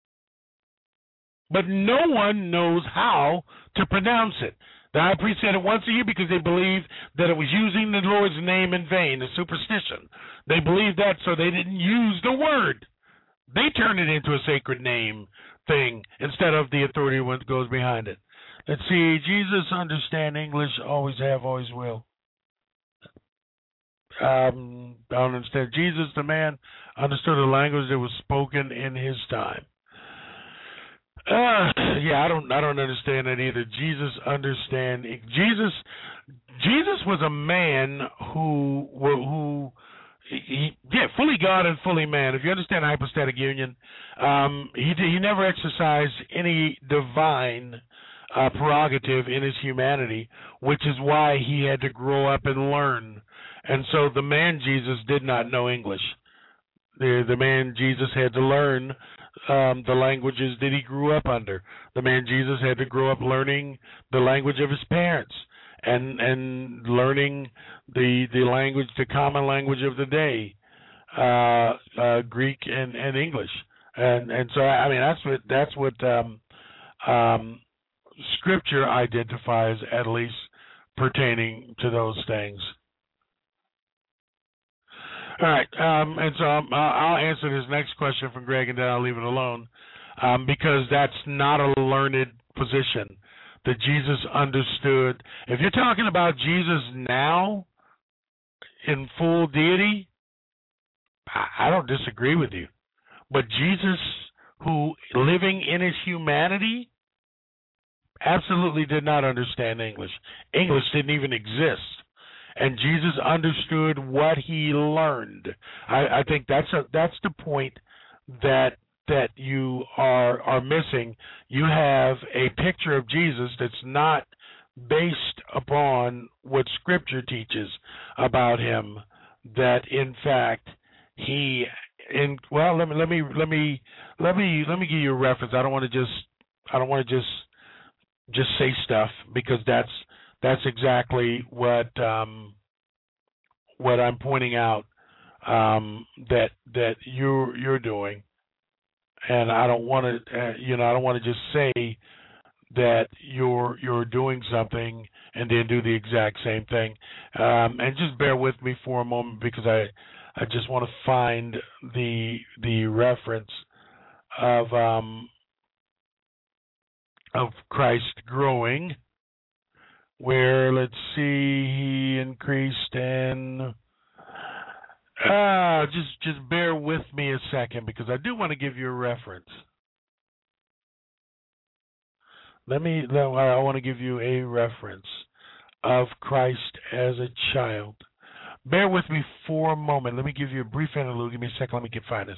But no one knows how to pronounce it. The high priest said it once a year because they believed that it was using the Lord's name in vain, a superstition. They believed that, so they didn't use the word. They turned it into a sacred name thing instead of the authority that goes behind it. Let's see. Jesus understand English, always have, always will. Um, I don't understand. Jesus, the man, understood the language that was spoken in his time. Uh, yeah, I don't, I don't understand that either. Jesus understand. Jesus, Jesus was a man who, who, he, yeah, fully God and fully man. If you understand hypostatic union, um, he he never exercised any divine uh, prerogative in his humanity, which is why he had to grow up and learn. And so the man Jesus did not know English. The the man Jesus had to learn um, the languages that he grew up under. The man Jesus had to grow up learning the language of his parents and and learning the the language, the common language of the day, uh, uh, Greek and, and English. And and so I mean that's what that's what um, um, Scripture identifies, at least pertaining to those things. All right, um, and so um, I'll answer this next question from Greg, and then I'll leave it alone, um, because that's not a learned position that Jesus understood. If you're talking about Jesus now in full deity, I, I don't disagree with you. But Jesus, who living in his humanity, absolutely did not understand English. English didn't even exist. And Jesus understood what he learned. I, I think that's a, that's the point that that you are are missing. You have a picture of Jesus that's not based upon what Scripture teaches about him. That in fact he in well let me let me let me let me let me give you a reference. I don't want to just I don't want to just just say stuff, because that's That's exactly what um, what I'm pointing out um, that that you're you're doing, and I don't want to uh, you know I don't want to just say that you're you're doing something and then do the exact same thing. Um, and just bear with me for a moment, because I I just want to find the the reference of um, of Christ growing, where, let's see, he increased in, uh, just just bear with me a second, because I do want to give you a reference. Let me, I want to give you a reference of Christ as a child. Bear with me for a moment. Let me give you a brief interlude. Give me a second. Let me get find this.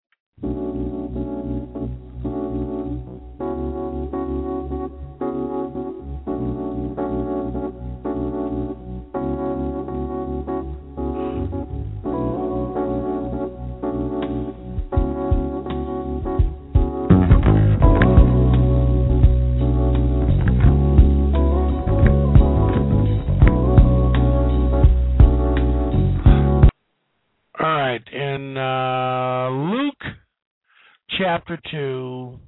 In uh, Luke chapter two,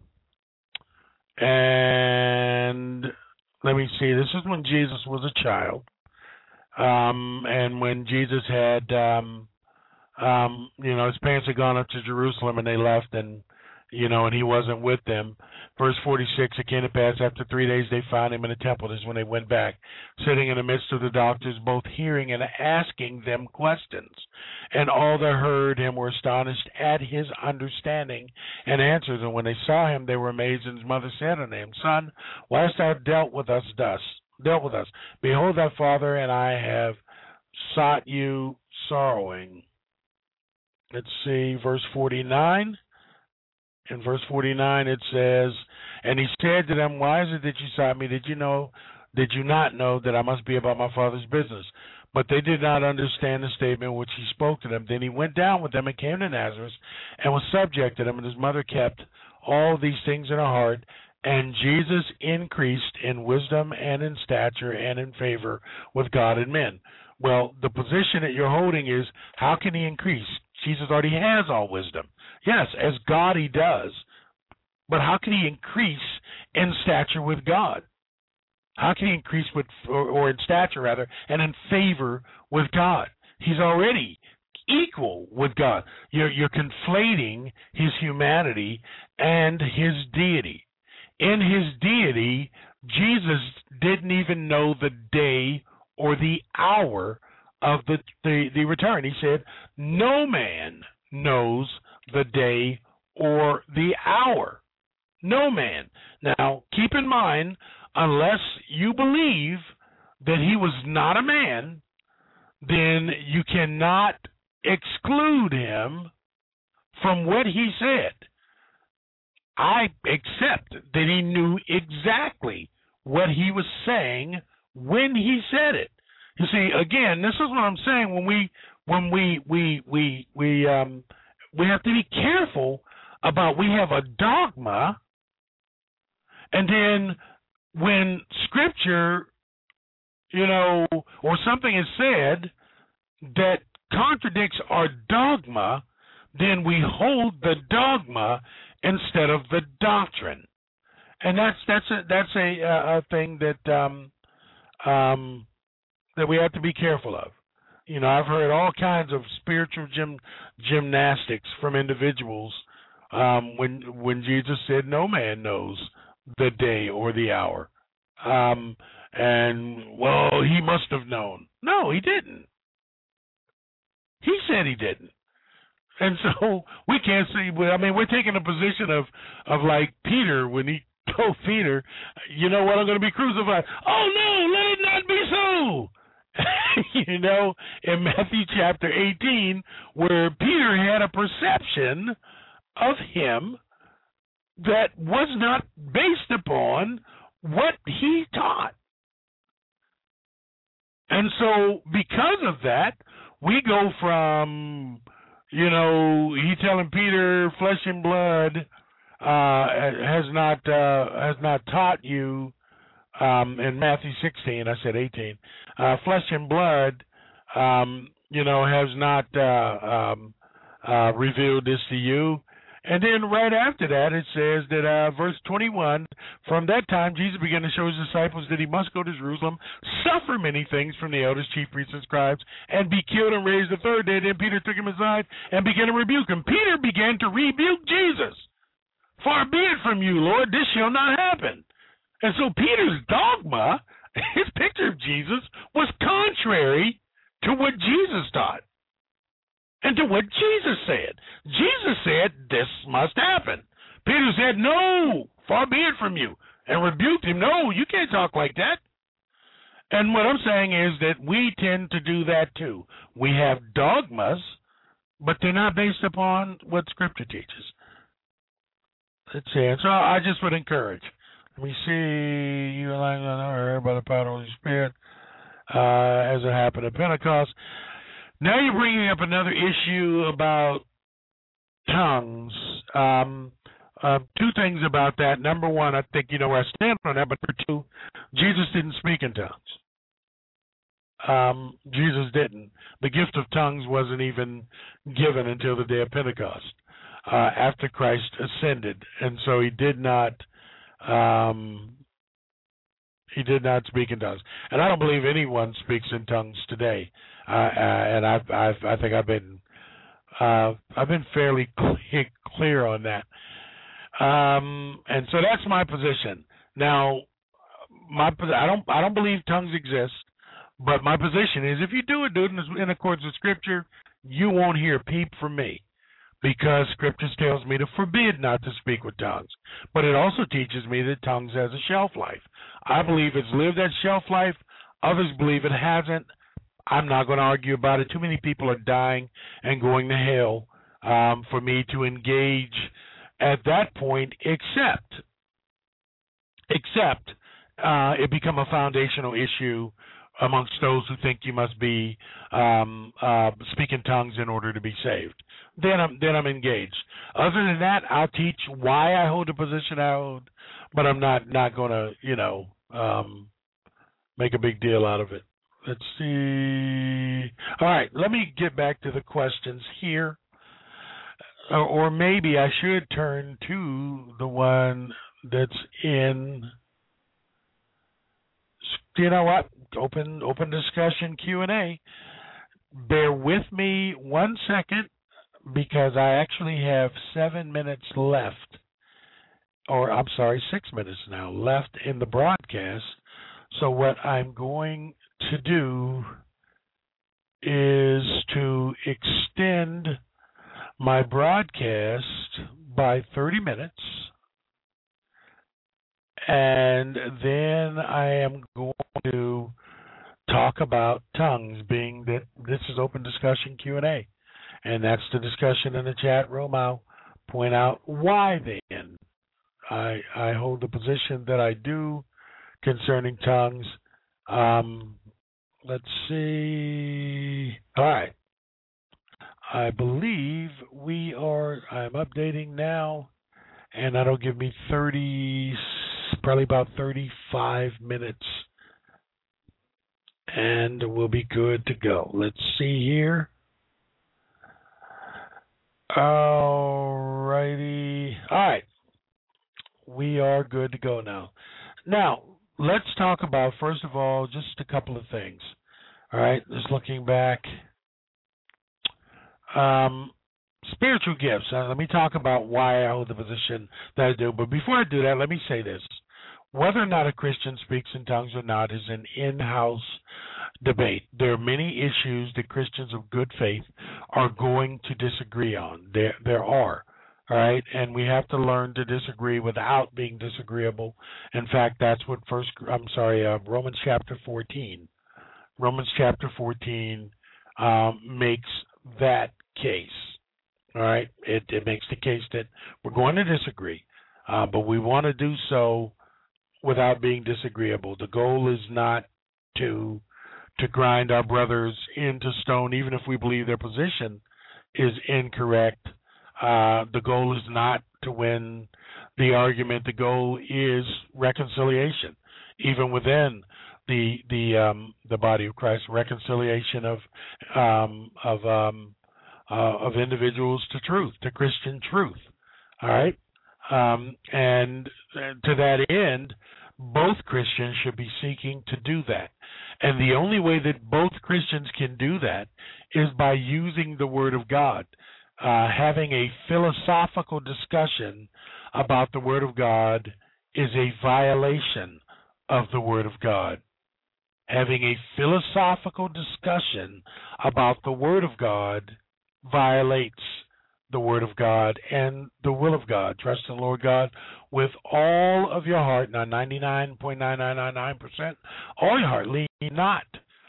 and let me see, this is when Jesus was a child, um, and when Jesus had, um, um, you know, his parents had gone up to Jerusalem, and they left, and you know, and he wasn't with them. Verse forty-six, it came to pass after three days they found him in the temple. This is when they went back, sitting in the midst of the doctors, both hearing and asking them questions. And all that heard him were astonished at his understanding and answers. And when they saw him, they were amazed. And his mother said unto him, Son, why hast thou dealt with us thus? Dealt with us. Behold, thy father and I have sought you sorrowing. Let's see, verse forty-nine. In verse forty-nine it says, and he said to them, why is it that you sought me? Did you know, did you not know that I must be about my father's business? But they did not understand the statement which he spoke to them. Then he went down with them and came to Nazareth and was subject to them, and his mother kept all these things in her heart. And Jesus increased in wisdom and in stature and in favor with God and men. Well, the position that you're holding is, how can he increase? Jesus already has all wisdom. Yes, as God he does. But how can he increase in stature with God? How can he increase with, or, or in stature rather, and in favor with God? He's already equal with God. You're, you're conflating his humanity and his deity. In his deity, Jesus didn't even know the day or the hour of the, the, the return. He said, no man knows the day or the hour. No man. Now, keep in mind, unless you believe that he was not a man, then you cannot exclude him from what he said. I accept that he knew exactly what he was saying when he said it. You see, again, this is what I'm saying. When we when we we we we um we have to be careful about, we have a dogma, and then when Scripture, you know, or something is said that contradicts our dogma, then we hold the dogma instead of the doctrine, and that's that's a that's a, a thing that um, um, that we have to be careful of. You know, I've heard all kinds of spiritual gym, gymnastics from individuals um, when when Jesus said, "No man knows the day or the hour," um, and well, he must have known. No, he didn't. He said he didn't. And so we can't see. I mean, we're taking a position of, of like Peter when he told Peter, you know what, I'm going to be crucified. Oh, no, let it not be so. You know, in Matthew chapter eighteen, where Peter had a perception of him that was not based upon what he taught. And so because of that, we go from, you know, he telling Peter, flesh and blood uh, has not uh, has not taught you. Um, in Matthew sixteen, I said eighteen. Uh, flesh and blood, um, you know, has not uh, um, uh, revealed this to you. And then right after that, it says that uh, verse twenty-one, from that time Jesus began to show his disciples that he must go to Jerusalem, suffer many things from the elders, chief priests, and scribes, and be killed and raised the third day. Then Peter took him aside and began to rebuke him. Peter began to rebuke Jesus. Far be it from you, Lord, this shall not happen. And so Peter's dogma, his picture of Jesus, was contrary to what Jesus taught and to what Jesus said. Jesus said, this must happen. Peter said, no, far be it from you, and rebuked him. No, you can't talk like that. And what I'm saying is that we tend to do that too. We have dogmas, but they're not based upon what Scripture teaches. Let's see. And so I just would encourage. Let me see. You and I heard by the power of the Holy Spirit uh, as it happened at Pentecost. Now you're bringing up another issue about tongues. Um, uh, two things about that. Number one, I think you know where I stand on that. But number two, Jesus didn't speak in tongues. Um, Jesus didn't. The gift of tongues wasn't even given until the day of Pentecost, uh, after Christ ascended, and so he did not. Um, he did not speak in tongues, and I don't believe anyone speaks in tongues today. Uh, uh, and I've, I've, I think I've been, uh, I've been fairly clear, clear on that. Um, and so that's my position. Now, my I don't I don't believe tongues exist, but my position is if you do it, do it in, in accordance with Scripture, you won't hear a peep from me, because Scripture tells me to forbid not to speak with tongues. But it also teaches me that tongues has a shelf life. I believe it's lived that shelf life. Others believe it hasn't. I'm not going to argue about it. Too many people are dying and going to hell um, for me to engage at that point, except, except uh, it become a foundational issue amongst those who think you must be um, uh, speaking tongues in order to be saved. Then I'm then I'm engaged. Other than that, I'll teach why I hold the position I hold, but I'm not not going to you know um, make a big deal out of it. Let's see. All right, let me get back to the questions here, or, or maybe I should turn to the one that's in. You know what? Open open discussion Q and A. Bear with me one second, because I actually have seven minutes left, or I'm sorry, six minutes now left in the broadcast. So what I'm going to do is to extend my broadcast by thirty minutes. And then I am going to talk about tongues, being that this is open discussion Q and A. And that's the discussion in the chat room. I'll point out why then I, I hold the position that I do concerning tongues. Um, let's see. All right. I believe we are, I'm updating now, and that'll give me thirty, probably about thirty-five minutes, and we'll be good to go. Let's see here. All righty. All right. We are good to go now. Now, let's talk about, first of all, just a couple of things. All right, just looking back. Um, spiritual gifts. Uh, let me talk about why I hold the position that I do. But before I do that, let me say this. Whether or not a Christian speaks in tongues or not is an in-house debate. There are many issues that Christians of good faith are going to disagree on. There, there are. All right, and we have to learn to disagree without being disagreeable. In fact, that's what first. I'm sorry, uh, Romans chapter fourteen. Romans chapter fourteen um, makes that case. All right, it, it makes the case that we're going to disagree, uh, but we want to do so without being disagreeable. The goal is not to to grind our brothers into stone, even if we believe their position is incorrect. Uh, the goal is not to win the argument. The goal is reconciliation, even within the the um, the body of Christ. Reconciliation of um, of um, uh, of individuals to truth, to Christian truth. All right, um, and to that end, both Christians should be seeking to do that. And the only way that both Christians can do that is by using the Word of God. Uh, having a philosophical discussion about the Word of God is a violation of the Word of God. Having a philosophical discussion about the Word of God violates the Word of God and the will of God. Trust in the Lord God with all of your heart, not ninety-nine point nine nine nine nine percent, all your heart. Lean not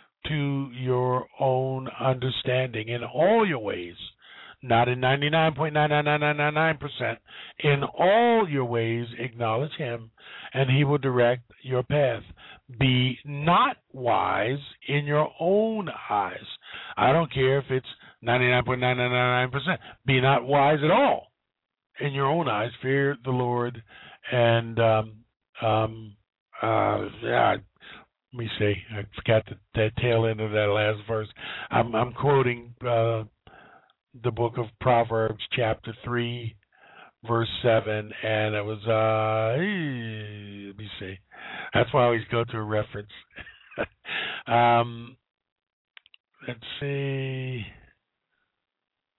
to your own understanding. In all your ways, not in ninety-nine point nine nine nine nine nine percent. In all your ways, acknowledge Him, and He will direct your path. Be not wise in your own eyes. I don't care if it's ninety-nine point nine nine nine nine percent. Be not wise at all in your own eyes. Fear the Lord. And, um, um, uh, yeah, let me see. I forgot the, the tail end of that last verse. I'm, I'm quoting uh, the book of Proverbs, chapter three, verse seven, and it was, uh, let me see. That's why I always go to a reference. um, let's see.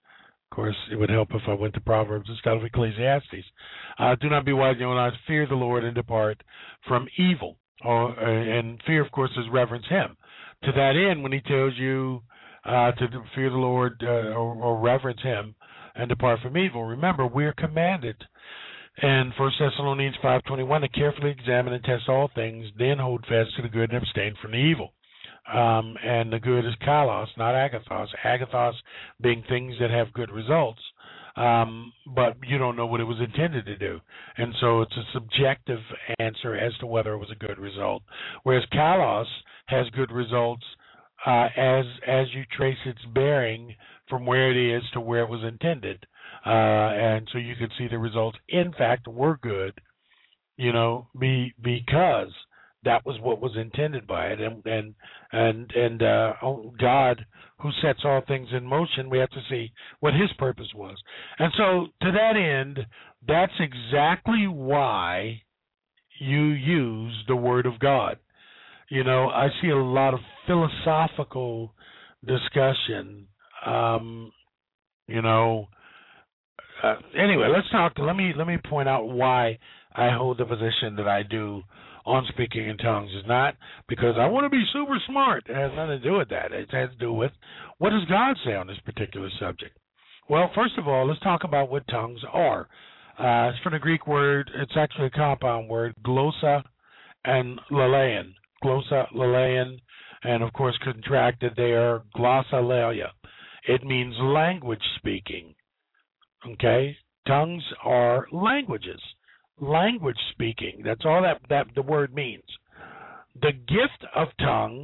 Of course, it would help if I went to Proverbs instead of Ecclesiastes. Uh, do not be wise in your own eyes. Fear the Lord and depart from evil. Or, uh, and fear, of course, is reverence Him. To that end, when He tells you uh, to fear the Lord uh, or, or reverence Him and depart from evil, remember, we're commanded in First Thessalonians five twenty-one to carefully examine and test all things, then hold fast to the good and abstain from the evil. Um, and the good is kalos, not agathos. Agathos being things that have good results, um, but you don't know what it was intended to do. And so it's a subjective answer as to whether it was a good result. Whereas kalos has good results uh, as as you trace its bearing from where it is to where it was intended. Uh, and so you could see the results, in fact, were good, you know, be, because that was what was intended by it, and and and and uh, God, who sets all things in motion, we have to see what His purpose was. And so, to that end, that's exactly why you use the Word of God. You know, I see a lot of philosophical discussion. Um, you know, uh, anyway, let's talk. Let me let me point out why I hold the position that I do on speaking in tongues. Is not because I want to be super smart. It has nothing to do with that. It has to do with what does God say on this particular subject. Well, first of all, let's talk about what tongues are. Uh, it's from the Greek word. It's actually a compound word, glossa and lalein. Glossa, lalein, and of course contracted they are glossolalia. It means language speaking. Okay? Tongues are languages. Language speaking. That's all that, that the word means. The gift of tongues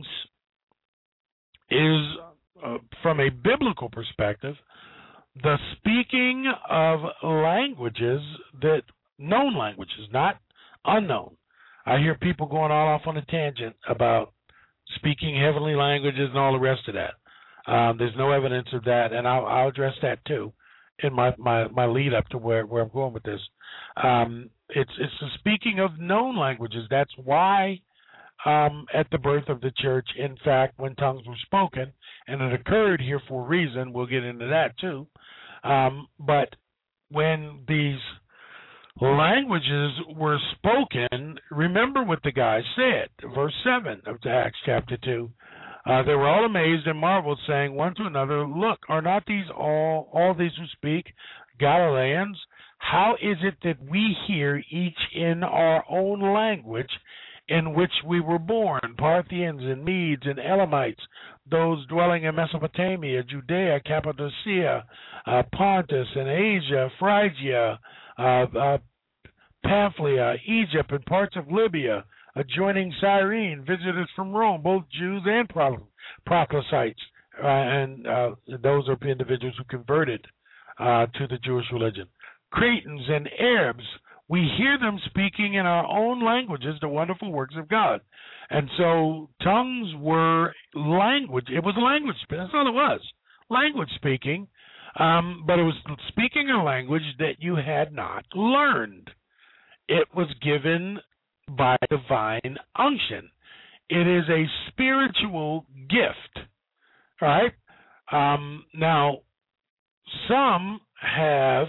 is, uh, from a biblical perspective, the speaking of languages, that known languages, not unknown. I hear people going all off on a tangent about speaking heavenly languages and all the rest of that. Um, there's no evidence of that, and I'll, I'll address that too in my, my, my lead up to where, where I'm going with this. Um, it's it's the speaking of known languages. That's why um, at the birth of the church, in fact, when tongues were spoken, and it occurred here for a reason, we'll get into that too, um, but when these languages were spoken, remember what the guy said, verse seven of Acts chapter two. Uh, they were all amazed and marveled, saying one to another, "Look, are not these all all these who speak Galileans? How is it that we hear each in our own language in which we were born, Parthians and Medes and Elamites, those dwelling in Mesopotamia, Judea, Cappadocia, uh, Pontus and Asia, Phrygia, uh, uh, Pamphylia, Egypt, and parts of Libya, adjoining Cyrene, visitors from Rome, both Jews and proselytes, uh, and uh, those are individuals who converted uh, to the Jewish religion. Cretans and Arabs, we hear them speaking in our own languages the wonderful works of God." And so tongues were language. It was language. That's all it was, language speaking. Um, but it was speaking a language that you had not learned. It was given by divine unction. It is a spiritual gift. All right? Um, now, some have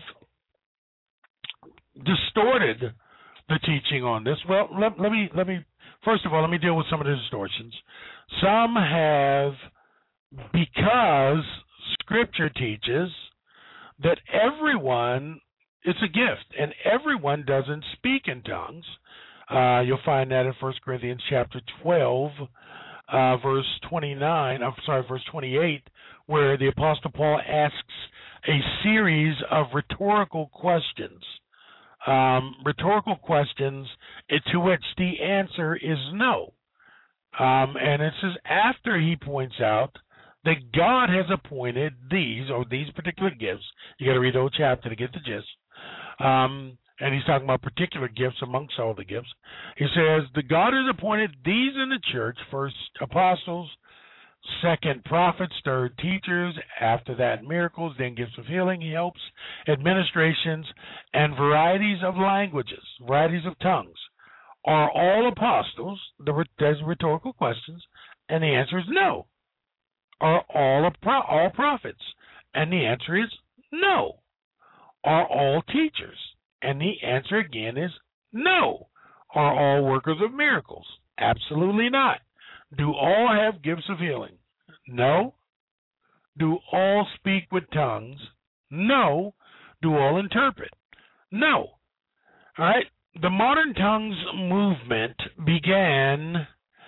distorted the teaching on this. Well, let, let me let me first of all let me deal with some of the distortions. Some have, because Scripture teaches that everyone, it's a gift, and everyone doesn't speak in tongues. Uh, you'll find that in First Corinthians chapter twelve, uh, verse twenty-nine. I'm sorry, verse twenty-eight, where the Apostle Paul asks a series of rhetorical questions. Um, rhetorical questions to which the answer is no. Um, and it says after he points out that God has appointed these, or these particular gifts. You got to read the whole chapter to get the gist. Um, and he's talking about particular gifts amongst all the gifts. He says, the God has appointed these in the church, first apostles, second prophets, third teachers, after that miracles, then gifts of healing, helps, administrations, and varieties of languages, varieties of tongues. Are all apostles? There's rhetorical questions, and the answer is no. Are all all prophets? And the answer is No. Are all teachers? And the answer again is no. Are all workers of miracles? Absolutely not. Do all have gifts of healing? No. Do all speak with tongues? No. Do all interpret? No. All right. The modern tongues movement began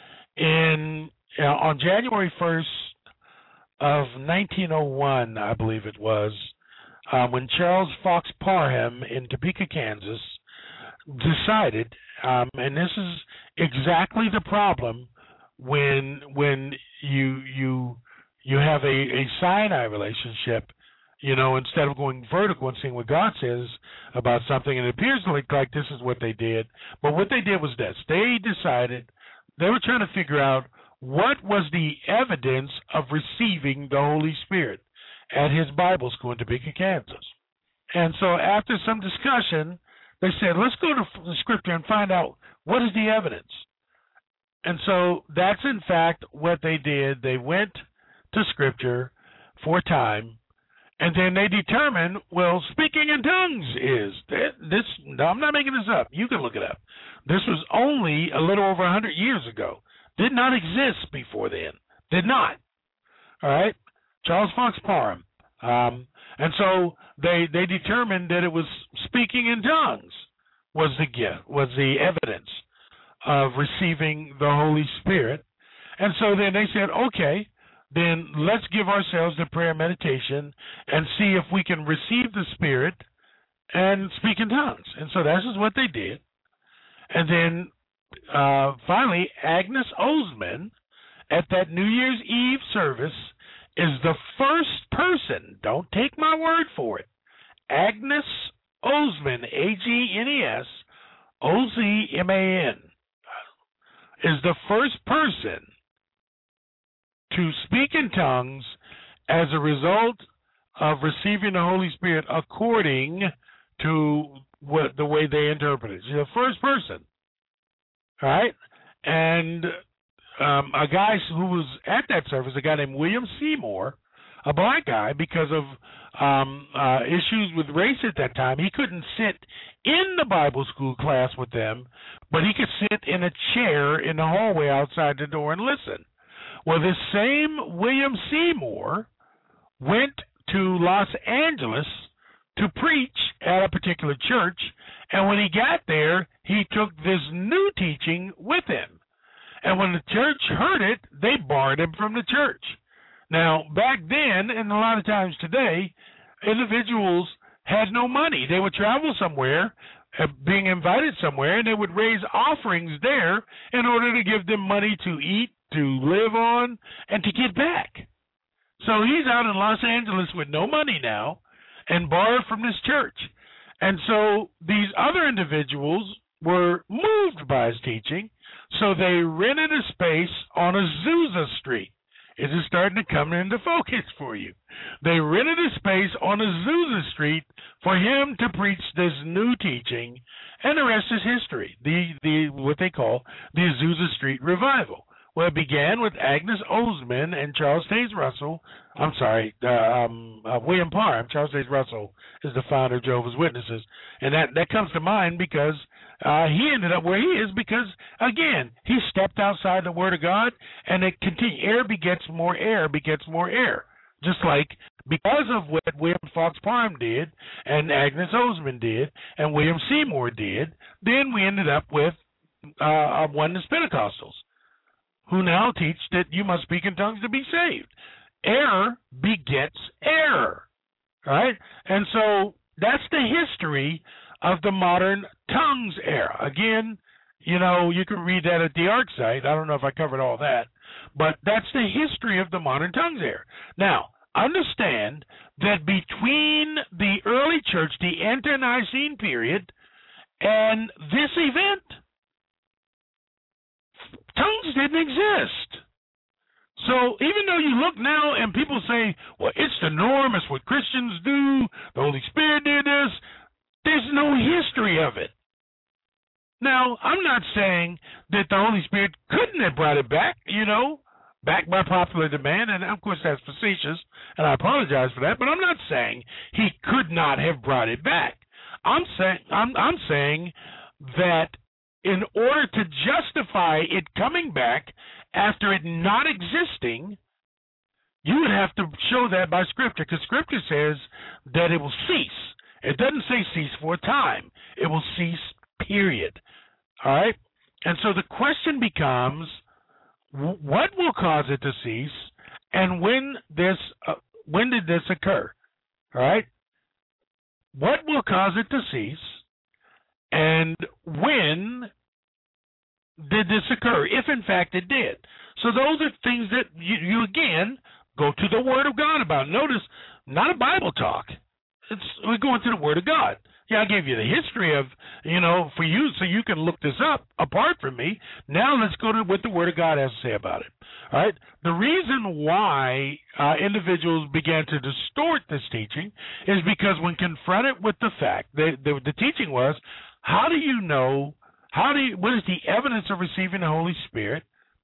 in uh, on January first of nineteen oh one, I believe it was, uh, when Charles Fox Parham in Topeka, Kansas, decided, um, and this is exactly the problem when when you you you have a, a Sinai relationship, you know, instead of going vertical and seeing what God says about something, and it appears like, like this is what they did. But what they did was this. They decided, they were trying to figure out what was the evidence of receiving the Holy Spirit at his Bible school in Topeka, Kansas. And so after some discussion, they said, let's go to the Scripture and find out what is the evidence. And so that's, in fact, what they did. They went to Scripture for a time, and then they determined, well, speaking in tongues is this. No, I'm not making this up. You can look it up. This was only a little over one hundred years ago. Did not exist before then. Did not. All right? Charles Fox Parham. Um, and so they they determined that it was speaking in tongues was the gift, was the evidence of receiving the Holy Spirit. And so then they said, okay, then let's give ourselves to prayer and meditation and see if we can receive the Spirit and speak in tongues. And so this is what they did. And then uh, finally, Agnes Ozman at that New Year's Eve service is the first person, don't take my word for it, Agnes Ozman, A G N E S, O Z M A N, is the first person to speak in tongues as a result of receiving the Holy Spirit according to what the way they interpret it. She's the first person, all right? And um, a guy who was at that service, a guy named William Seymour, a black guy, because of um, uh, issues with race at that time, he couldn't sit in the Bible school class with them, but he could sit in a chair in the hallway outside the door and listen. Well, this same William Seymour went to Los Angeles to preach at a particular church, and when he got there, he took this new teaching with him. And when the church heard it, they barred him from the church. Now, back then, and a lot of times today, individuals had no money. They would travel somewhere, uh, being invited somewhere, and they would raise offerings there in order to give them money to eat, to live on, and to get back. So he's out in Los Angeles with no money now and borrowed from this church. And so these other individuals were moved by his teaching, so they rented a space on Azusa Street. Is it starting to come into focus for you? They rented a space on Azusa Street for him to preach this new teaching, and the rest is history, the, the what they call the Azusa Street Revival. Well, it began with Agnes Ozman and Charles Taze Russell. I'm sorry, uh, um, uh, William Parham. Charles Taze Russell is the founder of Jehovah's Witnesses. And that, that comes to mind because uh, he ended up where he is because, again, he stepped outside the Word of God, and it continued. Air begets more air begets more air. Just like because of what William Fox Parham did and Agnes Ozman did and William Seymour did, then we ended up with uh, Oneness Pentecostals, who now teach that you must speak in tongues to be saved. Error begets error, right? And so that's the history of the modern tongues era. Again, you know, you can read that at the ARC site. I don't know if I covered all that, but that's the history of the modern tongues era. Now, understand that between the early church, the ante-Nicene period, and this event, tongues didn't exist. So even though you look now and people say, well, it's the norm, it's what Christians do, the Holy Spirit did this, there's no history of it. Now, I'm not saying that the Holy Spirit couldn't have brought it back, you know, backed by popular demand, and of course that's facetious, and I apologize for that, but I'm not saying he could not have brought it back. I'm saying I'm, I'm saying that in order to justify it coming back after it not existing, you would have to show that by Scripture, because Scripture says that it will cease. It doesn't say cease for a time. It will cease, period. All right? And so the question becomes, what will cause it to cease, and when this, uh, when did this occur? All right? What will cause it to cease, and when did this occur, if in fact it did? So those are things that you, you again, go to the Word of God about. Notice, not a Bible talk. It's, we're going to the Word of God. Yeah, I gave you the history of, you know, for you, so you can look this up apart from me. Now let's go to what the Word of God has to say about it. All right? The reason why uh, individuals began to distort this teaching is because when confronted with the fact, the, the, the teaching was, how do you know, how do you, what is the evidence of receiving the Holy Spirit?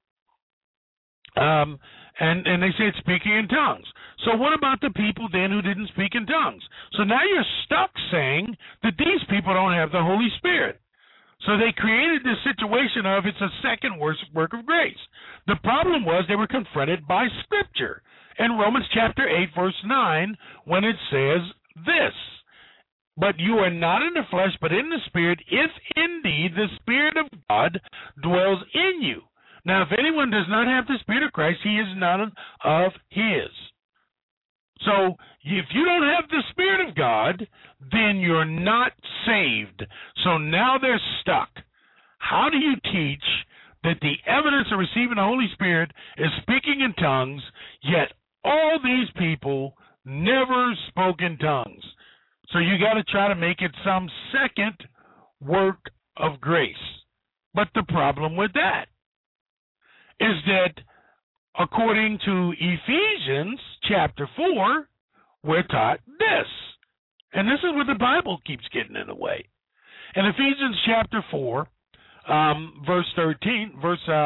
Um, and, and they said speaking in tongues. So what about the people then who didn't speak in tongues? So now you're stuck saying that these people don't have the Holy Spirit. So they created this situation of it's a second work of grace. The problem was they were confronted by Scripture in Romans chapter eight, verse nine, when it says this, but you are not in the flesh, but in the Spirit, if indeed the Spirit of God dwells in you. Now, if anyone does not have the Spirit of Christ, he is none of his. So, if you don't have the Spirit of God, then you're not saved. So now they're stuck. How do you teach that the evidence of receiving the Holy Spirit is speaking in tongues, yet all these people never spoke in tongues? So you got to try to make it some second work of grace. But the problem with that is that according to Ephesians chapter four, we're taught this. And this is where the Bible keeps getting in the way. In Ephesians chapter four, um, verse thirteen, verse, uh,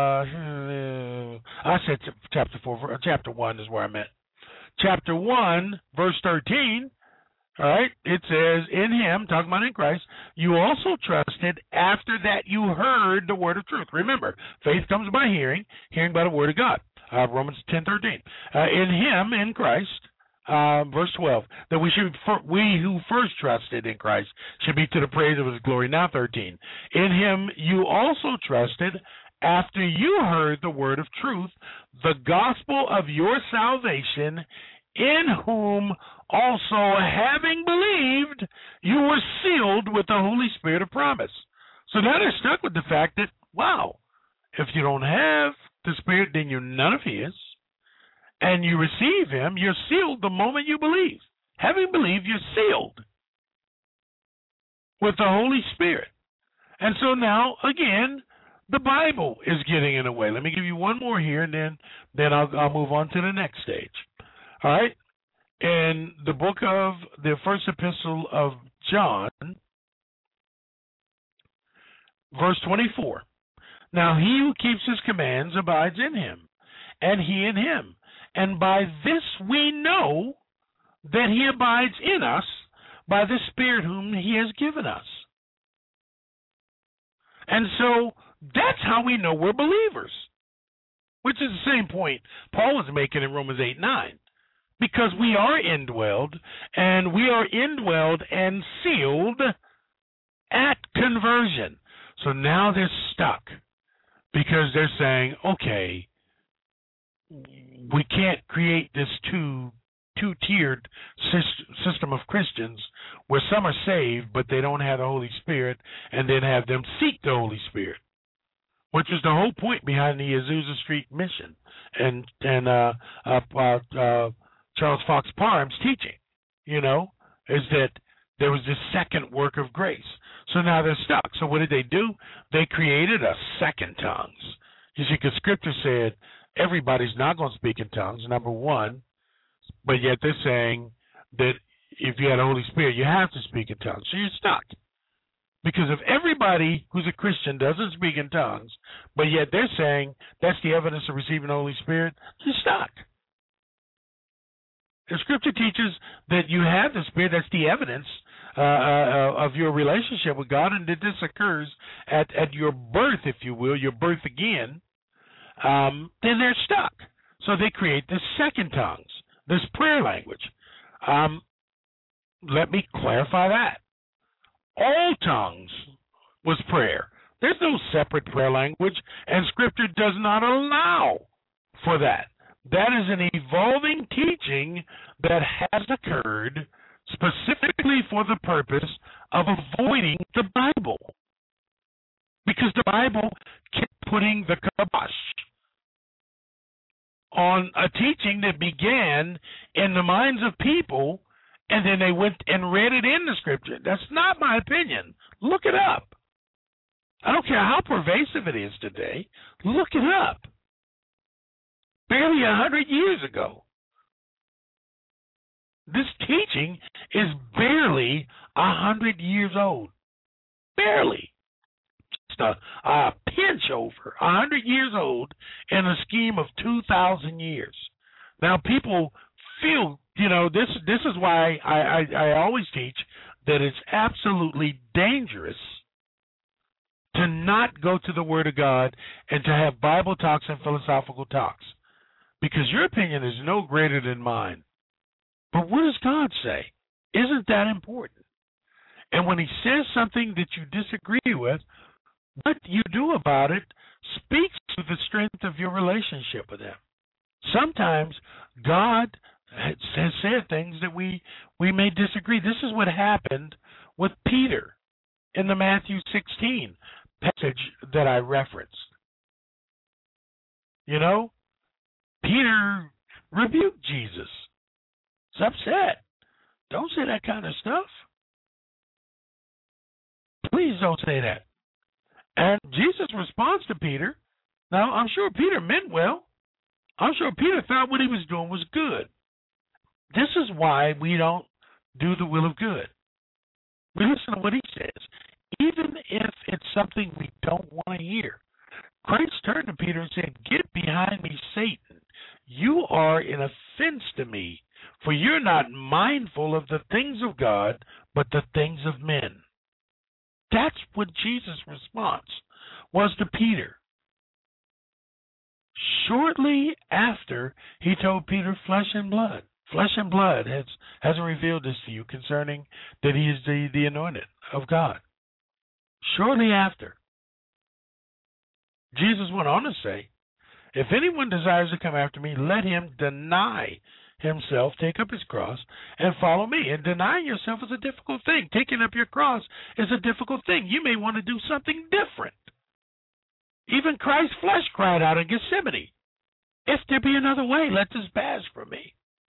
I said chapter four, chapter one is where I meant. Chapter one, verse thirteen, all right, it says, in him, talking about in Christ, you also trusted after that you heard the word of truth. Remember, faith comes by hearing, hearing by the word of God. Uh, Romans ten thirteen. Uh, in him, in Christ, uh, verse twelve, that we should, we who first trusted in Christ should be to the praise of his glory. Now thirteen. In him you also trusted after you heard the word of truth, the gospel of your salvation, in whom also, having believed, you were sealed with the Holy Spirit of promise. So now they're stuck with the fact that, wow, if you don't have the Spirit, then you're none of his, and you receive him, you're sealed the moment you believe. Having believed, you're sealed with the Holy Spirit. And so now, again, the Bible is getting in the way. Let me give you one more here, and then, then I'll, I'll move on to the next stage. All right? In the book of the first epistle of John, verse twenty-four. Now he who keeps his commands abides in him, and he in him. And by this we know that he abides in us, by the Spirit whom he has given us. And so that's how we know we're believers, which is the same point Paul was making in Romans eight nine. Because we are indwelled, and we are indwelled and sealed at conversion. So now they're stuck because they're saying, okay, we can't create this two, two-tiered system of Christians where some are saved, but they don't have the Holy Spirit, and then have them seek the Holy Spirit, which is the whole point behind the Azusa Street mission and, and uh, uh, uh, uh Charles Fox Parham's teaching, you know, is that there was this second work of grace. So now they're stuck. So what did they do? They created a second tongues. You see, because Scripture said everybody's not going to speak in tongues, number one, but yet they're saying that if you had the Holy Spirit, you have to speak in tongues. So you're stuck Because if everybody who's a Christian doesn't speak in tongues, but yet they're saying that's the evidence of receiving the Holy Spirit, you're stuck. The Scripture teaches that you have the Spirit, that's the evidence uh, uh, of your relationship with God, and that this occurs at, at your birth, if you will, your birth again, um, then they're stuck. So they create this second tongues, this prayer language. Um, let me clarify that. All tongues was prayer. There's no separate prayer language, and Scripture does not allow for that. That is an evolving teaching that has occurred specifically for the purpose of avoiding the Bible. Because the Bible kept putting the kibosh on a teaching that began in the minds of people, and then they went and read it in the Scripture. That's not my opinion. Look it up. I don't care how pervasive it is today. Look it up. Barely a hundred years ago. This teaching is barely a hundred years old. Barely. Just a, a pinch over, a hundred years old in a scheme of two thousand years. Now, people feel, you know, this this is why I, I, I always teach that it's absolutely dangerous to not go to the Word of God and to have Bible talks and philosophical talks. Because your opinion is no greater than mine. But what does God say? Isn't that important? And when he says something that you disagree with, what you do about it speaks to the strength of your relationship with him. Sometimes God has said things that we, we may disagree. This is what happened with Peter in the Matthew sixteen passage that I referenced. You know? Peter rebuked Jesus. He's upset. Don't say that kind of stuff. Please don't say that. And Jesus responds to Peter. Now, I'm sure Peter meant well. I'm sure Peter thought what he was doing was good. This is why we don't do the will of good. We listen to what he says, even if it's something we don't want to hear. Christ turned to Peter and said, "Get behind me, Satan. You are an offense to me, for you're not mindful of the things of God, but the things of men." That's what Jesus' response was to Peter. Shortly after, he told Peter, flesh and blood. Flesh and blood has, hasn't revealed this to you concerning that he is the, the anointed of God. Shortly after, Jesus went on to say, if anyone desires to come after me, let him deny himself, take up his cross, and follow me. And denying yourself is a difficult thing. Taking up your cross is a difficult thing. You may want to do something different. Even Christ's flesh cried out in Gethsemane, if there be another way, let this pass from me.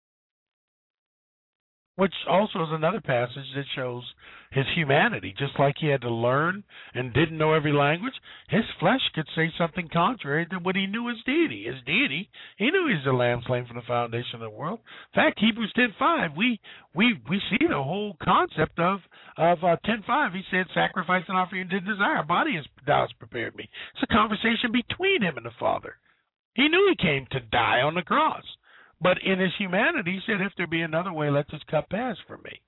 Which also is another passage that shows his humanity. Just like he had to learn and didn't know every language, his flesh could say something contrary to what he knew as deity. His deity, he knew he's the lamb slain from the foundation of the world. In fact, Hebrews ten five, we we we see the whole concept of of uh, ten five. He said, sacrifice and offering you didn't desire. A body has thou hast prepared me. It's a conversation between him and the Father. He knew he came to die on the cross. But in his humanity, he said, if there be another way, let this cup pass from me.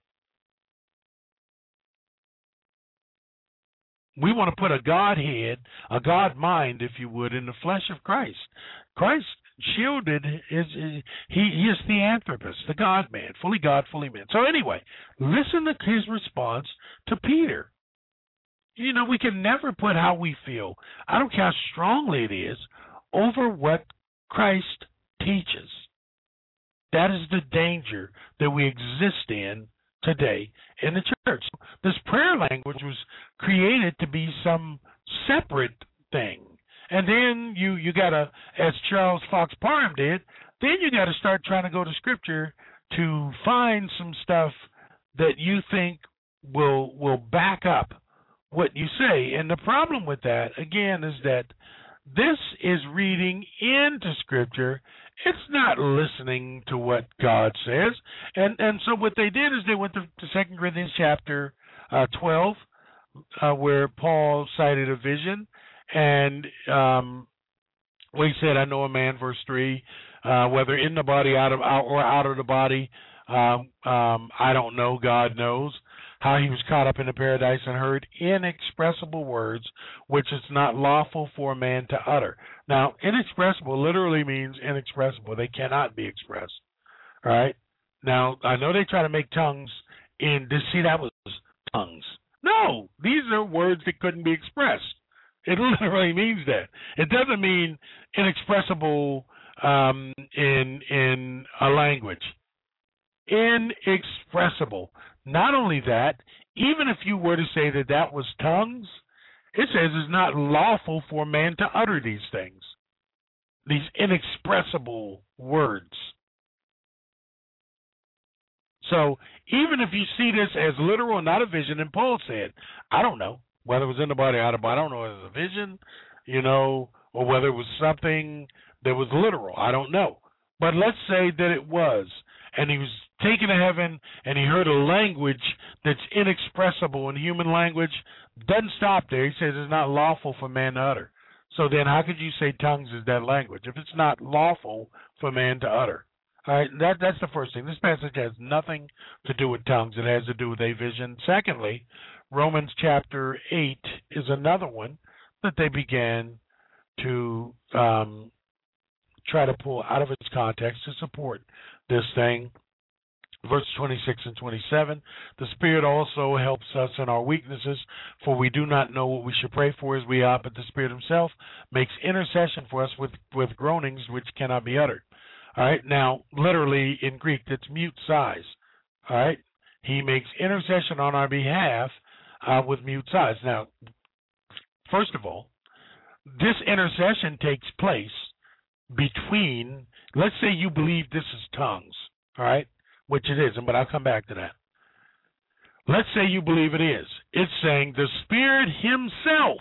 We want to put a Godhead, a God mind, if you would, in the flesh of Christ. Christ shielded, is, is he, he is the Anthropos, the God-man, fully God, fully man. So anyway, listen to his response to Peter. You know, we can never put how we feel, I don't care how strongly it is, over what Christ teaches. That is the danger that we exist in today in the church. This prayer language was created to be some separate thing. And then you, you got to, as Charles Fox Parham did, then you got to start trying to go to Scripture to find some stuff that you think will will back up what you say. And the problem with that, again, is that this is reading into Scripture. It's not listening to what God says. And and so what they did is they went to, to Second Corinthians chapter uh, twelve, uh, where Paul cited a vision, and um, we said, I know a man, verse three, uh, whether in the body out of out or out of the body, um, um, I don't know, God knows, how he was caught up into paradise and heard inexpressible words, which is not lawful for a man to utter. Now, inexpressible literally means inexpressible. They cannot be expressed. All right? Now, I know they try to make tongues in this. See, that was tongues. No, these are words that couldn't be expressed. It literally means that. It doesn't mean inexpressible um, in in a language. Inexpressible. Not only that, even if you were to say that that was tongues, it says it's not lawful for a man to utter these things, these inexpressible words. So even if you see this as literal and not a vision, and Paul said, I don't know whether it was in the body or out of the body. I don't know whether it was a vision, you know, or whether it was something that was literal. I don't know. But let's say that it was, and he was taken to heaven, and he heard a language that's inexpressible in human language. Doesn't stop there. He says it's not lawful for man to utter. So then how could you say tongues is that language if it's not lawful for man to utter? All right, that, that's the first thing. This passage has nothing to do with tongues. It has to do with a vision. Secondly, Romans chapter eight is another one that they began to um, try to pull out of its context to support this thing. Verse twenty-six and twenty-seven, the Spirit also helps us in our weaknesses, for we do not know what we should pray for as we ought, but the Spirit himself makes intercession for us with, with groanings which cannot be uttered. All right, now, literally in Greek, that's mute sighs. All right, he makes intercession on our behalf uh, with mute sighs. Now, first of all, this intercession takes place between, let's say you believe this is tongues, all right, which it isn't, but I'll come back to that. Let's say you believe it is. It's saying the Spirit himself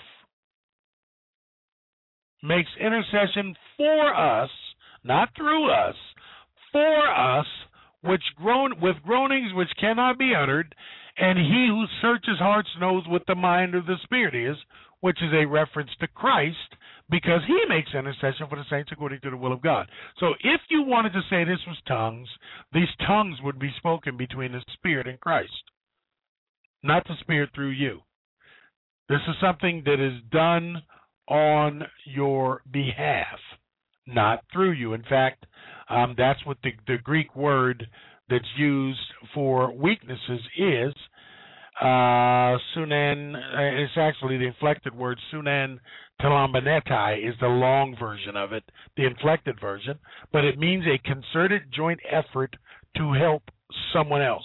makes intercession for us, not through us, for us, which groan with groanings which cannot be uttered, and he who searches hearts knows what the mind of the Spirit is, which is a reference to Christ, because he makes intercession for the saints according to the will of God. So if you wanted to say this was tongues, these tongues would be spoken between the Spirit and Christ, not the Spirit through you. This is something that is done on your behalf, not through you. In fact, um, that's what the, the Greek word that's used for weaknesses is. Uh, sunan, it's actually the inflected word sunan telambanetai is the long version of it, the inflected version, but it means a concerted joint effort to help someone else,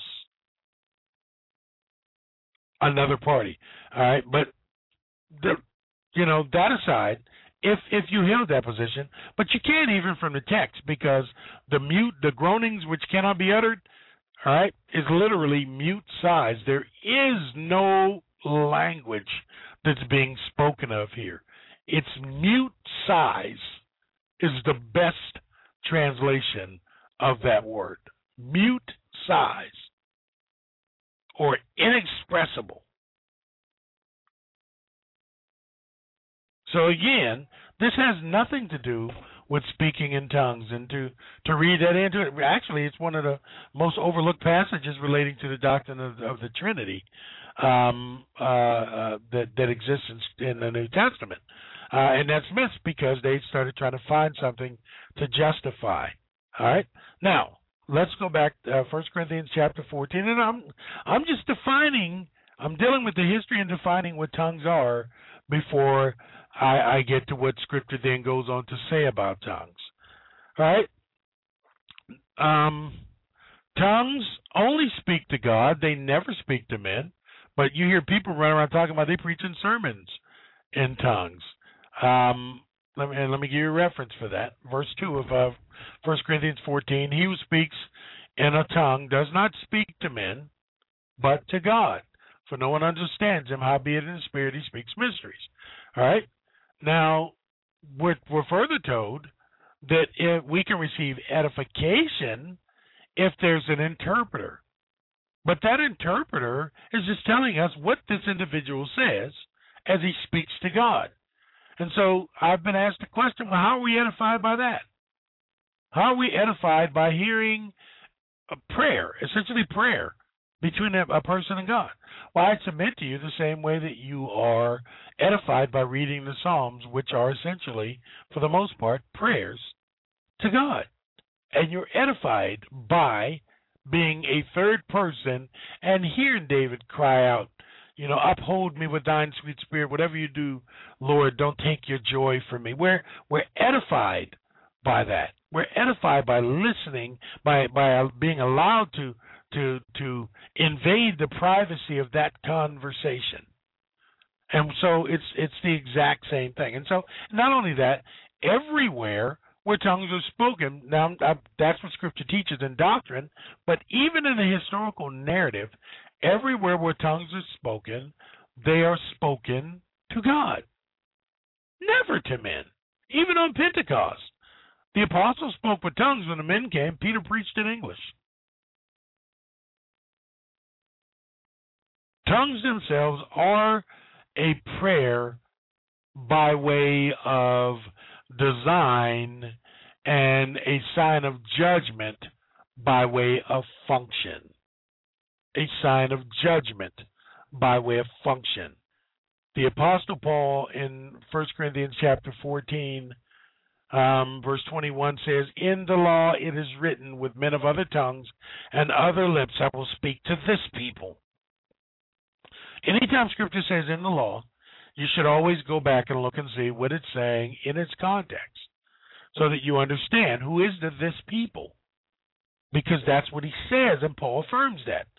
another party. All right, but the, you know, that aside, if if you held that position, but you can't even from the text, because the mute, the groanings which cannot be uttered, all right, is literally mute sighs. There is no language that's being spoken of here. It's mute sighs is the best translation of that word. Mute sighs, or inexpressible. So again, this has nothing to do with speaking in tongues, and to, to read that into it, actually it's one of the most overlooked passages relating to the doctrine of, of the Trinity um, uh, uh, that, that exists in, in the New Testament. Uh, and that's missed because they started trying to find something to justify. All right? Now, let's go back to uh, First Corinthians chapter fourteen, and I'm, I'm just defining, I'm dealing with the history and defining what tongues are before I, I get to what Scripture then goes on to say about tongues. All right? Um, tongues only speak to God. They never speak to men. But you hear people run around talking about they preaching sermons in tongues. Um, let me and let me give you a reference for that. Verse two of uh, First Corinthians fourteen, he who speaks in a tongue does not speak to men, but to God. For no one understands him, howbeit in the Spirit he speaks mysteries. All right? Now, we're, we're further told that if we can receive edification if there's an interpreter. But that interpreter is just telling us what this individual says as he speaks to God. And so I've been asked the question, well, how are we edified by that? How are we edified by hearing a prayer, essentially prayer, between a, a person and God? Well, I submit to you the same way that you are edified by reading the Psalms, which are essentially, for the most part, prayers to God. And you're edified by being a third person and hearing David cry out, you know, uphold me with thine sweet spirit. Whatever you do, Lord, don't take your joy from me. We're, we're edified by that. We're edified by listening, by by being allowed to to to invade the privacy of that conversation. And so it's it's the exact same thing. And so not only that, everywhere where tongues are spoken, now that's what Scripture teaches in doctrine, but even in the historical narrative, everywhere where tongues are spoken, they are spoken to God, never to men. Even on Pentecost, the apostles spoke with tongues when the men came. Peter preached in English. Tongues themselves are a prayer by way of design and a sign of judgment by way of function. A sign of judgment by way of function. The Apostle Paul in First Corinthians chapter fourteen, um, verse twenty-one says, in the law it is written, with men of other tongues and other lips I will speak to this people. Anytime Scripture says in the law, you should always go back and look and see what it's saying in its context so that you understand who is the this people. Because that's what he says, and Paul affirms that.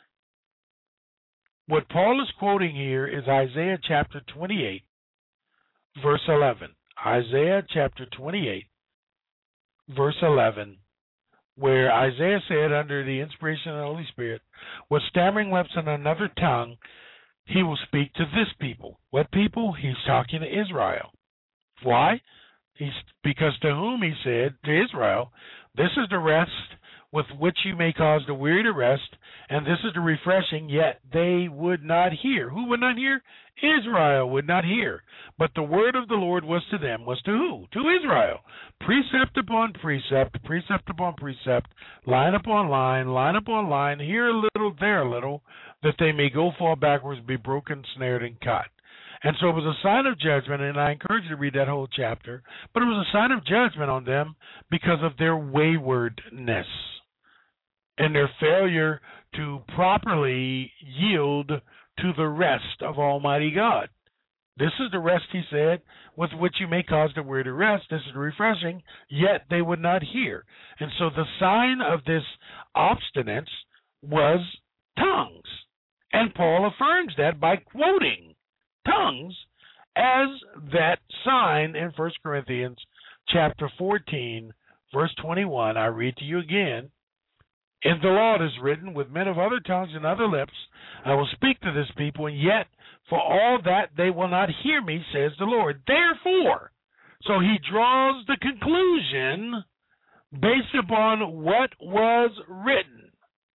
What Paul is quoting here is Isaiah chapter twenty-eight, verse eleven. Isaiah chapter twenty-eight, verse eleven, where Isaiah said, under the inspiration of the Holy Spirit, with stammering lips and another tongue, he will speak to this people. What people? He's talking to Israel. Why? He's because to whom he said, to Israel, this is the rest with which you may cause the weary to rest, and this is the refreshing, yet they would not hear. Who would not hear? Israel would not hear. But the word of the Lord was to them, was to who? To Israel. Precept upon precept, precept upon precept, line upon line, line upon line, here a little, there a little, that they may go fall backwards, be broken, snared, and cut. And so it was a sign of judgment, and I encourage you to read that whole chapter, but it was a sign of judgment on them because of their waywardness and their failure to properly yield to the rest of Almighty God. This is the rest, he said, with which you may cause the weary to rest. This is refreshing, yet they would not hear. And so the sign of this obstinance was tongues. And Paul affirms that by quoting tongues as that sign in First Corinthians chapter fourteen, verse twenty-one. I read to you again. In the law it is written, with men of other tongues and other lips I will speak to this people, and yet for all that they will not hear me, says the Lord. Therefore, so he draws the conclusion based upon what was written.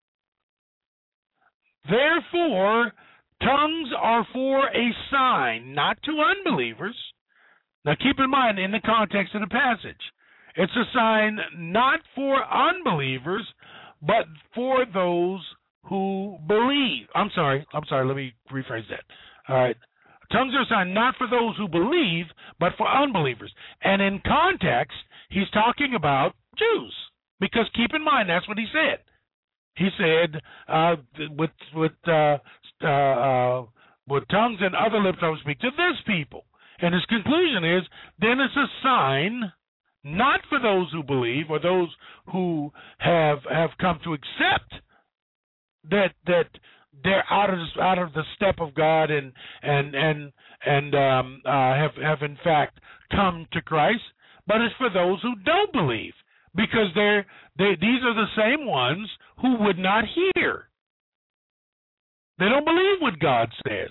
Therefore, tongues are for a sign, not to unbelievers. Now keep in mind, in the context of the passage, it's a sign not for unbelievers, but for those who believe. I'm sorry, I'm sorry, let me rephrase that. All right. Tongues are a sign not for those who believe, but for unbelievers. And in context, he's talking about Jews. Because keep in mind, that's what he said. He said, uh, with with uh, uh, uh, with tongues and other lips I will speak to this people. And his conclusion is, then it's a sign not for those who believe or those who have have come to accept that that they're out of out of the step of God and and and and um, uh, have have in fact come to Christ, but it's for those who don't believe, because they're they these are the same ones who would not hear. They don't believe what God says,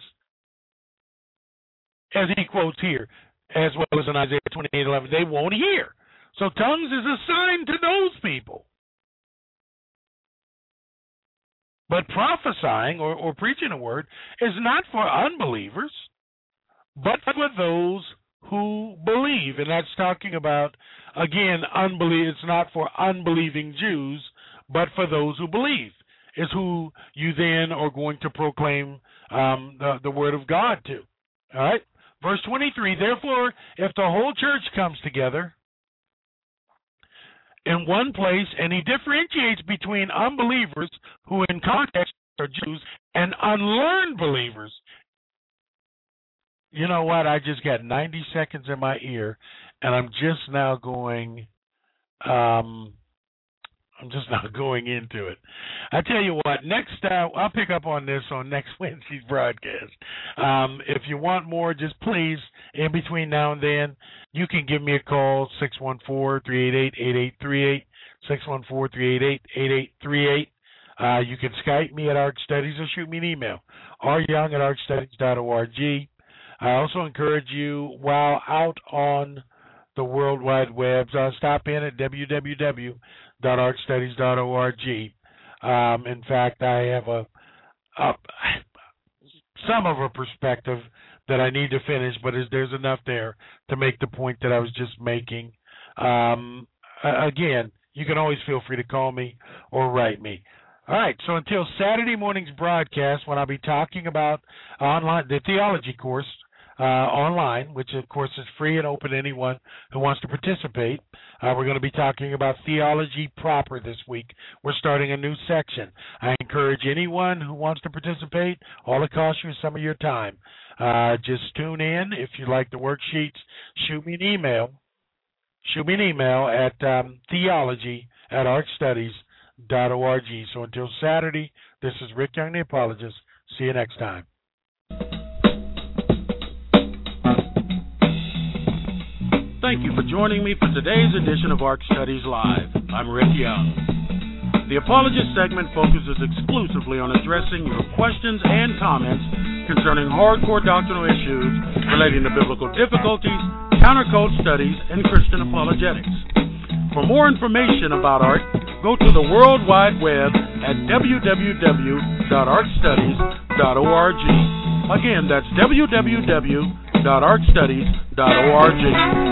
as he quotes here, as well as in Isaiah twenty-eight eleven. They won't hear. So tongues is a sign to those people. But prophesying or, or preaching a word is not for unbelievers, but for those who believe. And that's talking about, again, unbelief. It's not for unbelieving Jews, but for those who believe, is who you then are going to proclaim um, the, the word of God to. All right? Verse twenty-three, therefore, if the whole church comes together in one place, and he differentiates between unbelievers, who in context are Jews, and unlearned believers. You know what? I just got ninety seconds in my ear, and I'm just now going, um, I'm just now going into it. I tell you what, next, uh, I'll pick up on this on next Wednesday's broadcast. Um, if you want more, just please, in between now and then, you can give me a call, six one four, three eight eight, eight eight three eight, six one four, three eight eight, eight eight three eight. Uh, you can Skype me at Ark Studies or shoot me an email, r young at ark studies dot org. I also encourage you, while out on the World Wide Webs, uh, stop in at w w w dot ark studies dot org. Um, in fact, I have a, a some of a perspective that I need to finish, but is, there's enough there to make the point that I was just making. Um, again, you can always feel free to call me or write me. All right, so until Saturday morning's broadcast, when I'll be talking about online the theology course uh, online, which of course is free and open to anyone who wants to participate. Uh, we're going to be talking about theology proper this week. We're starting a new section. I encourage anyone who wants to participate. All it costs you is some of your time. Uh, just tune in. If you like the worksheets, shoot me an email. Shoot me an email at um, theology at ark studies dot org. So until Saturday, this is Rick Young, the apologist. See you next time. Thank you for joining me for today's edition of Ark Studies Live. I'm Rick Young. The Apologist segment focuses exclusively on addressing your questions and comments concerning hardcore doctrinal issues relating to biblical difficulties, countercult studies, and Christian apologetics. For more information about Ark, go to the World Wide Web at w w w dot ark studies dot org. Again, that's w w w dot ark studies dot org.